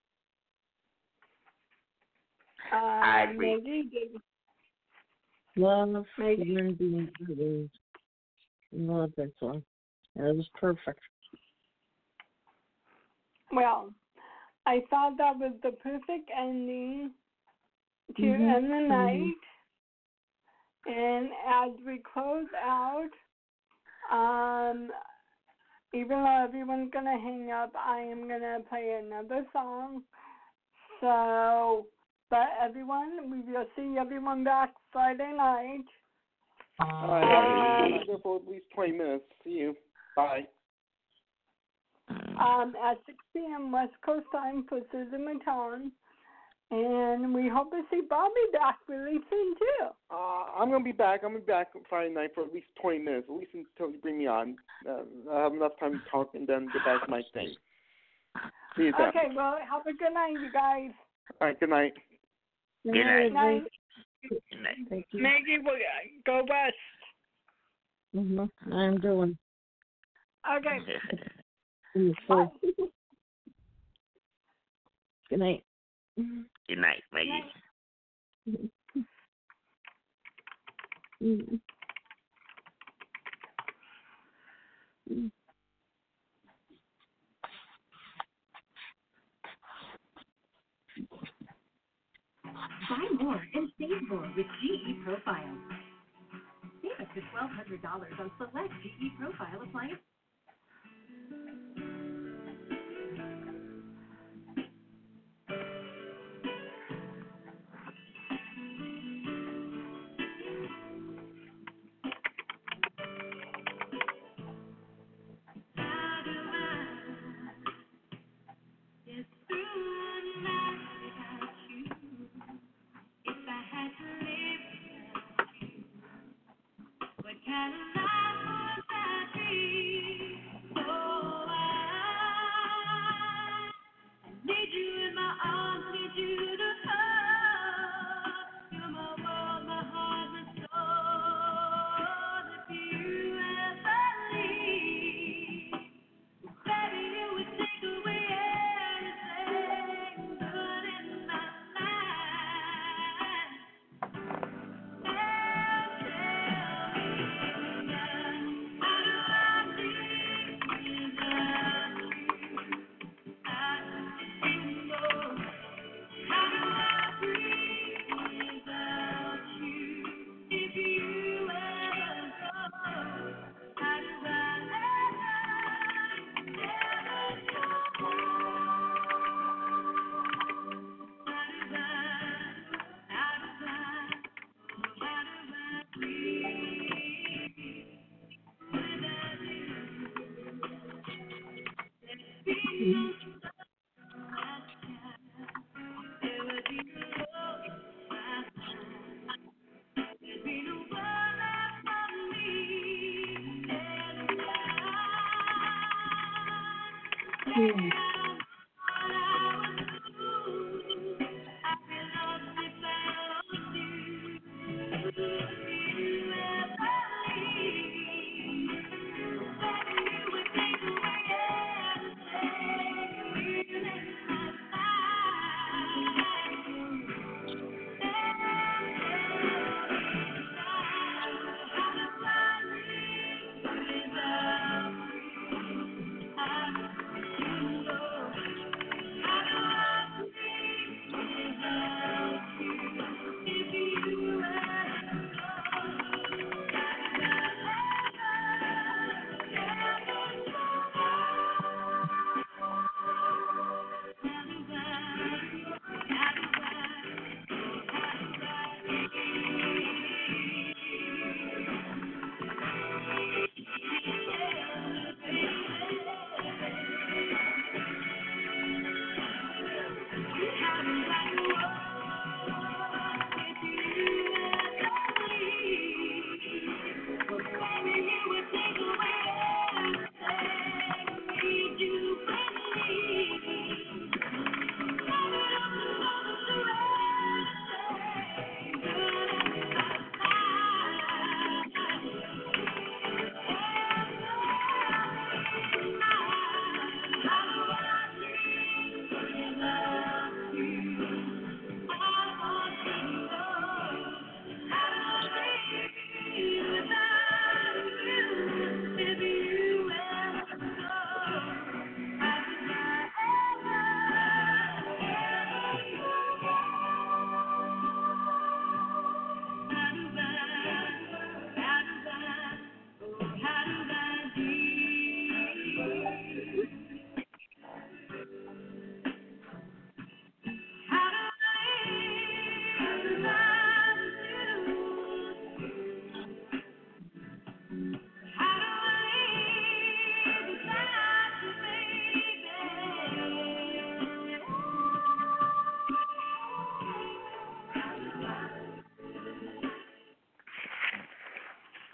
C: Uh,
F: I agree.
C: Maggie, did,
E: Love,
C: Maybe.
E: human beings, brothers. Love that song. That was perfect.
C: well, I thought that was the perfect ending to
E: Mhm.
C: end the
E: Mhm.
C: night. And as we close out, um, even though everyone's going to hang up, I am going to play another song. So, but everyone, we will see everyone back Friday night.
G: All right, I'll be there for at least twenty minutes. See you. Bye.
C: Um, at six p.m. West Coast time for Susan Maton. And we hope to see Bobby back really soon, too.
G: Uh, I'm gonna be back. I'm gonna be back on Friday night for at least twenty minutes, at least until you bring me on. Uh, I have enough time to talk and then get back to my thing. See you then.
C: Okay, well, have a good night, you guys.
G: All right. Good night.
F: Good night.
C: Night.
F: Good night.
E: Thank you.
C: Maggie, will go west.
E: Mhm. I'm doing.
C: Okay.
E: Mm,
C: Bye.
E: so- Good night.
F: Good night, Maggie.
E: Mm. Mm.
A: Buy more and save more with G E Profile. Save up to twelve hundred dollars on select G E Profile appliances.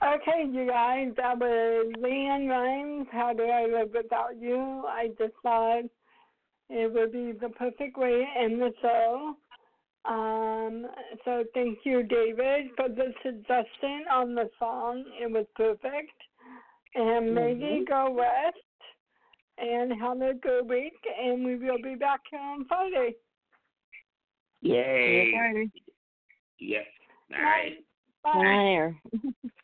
C: Okay, you guys, that was Leanne Rhymes, How Do I Live Without You? I just thought it would be the perfect way to end the show. Um, so thank you, David, for the suggestion on the song. It was perfect. And Maggie,
E: Mm-hmm.
C: go rest and have a good week, and we will be back here on Friday.
F: Yay.
E: Friday.
F: Yes. All
C: Bye.
F: right.
C: Bye.
E: There.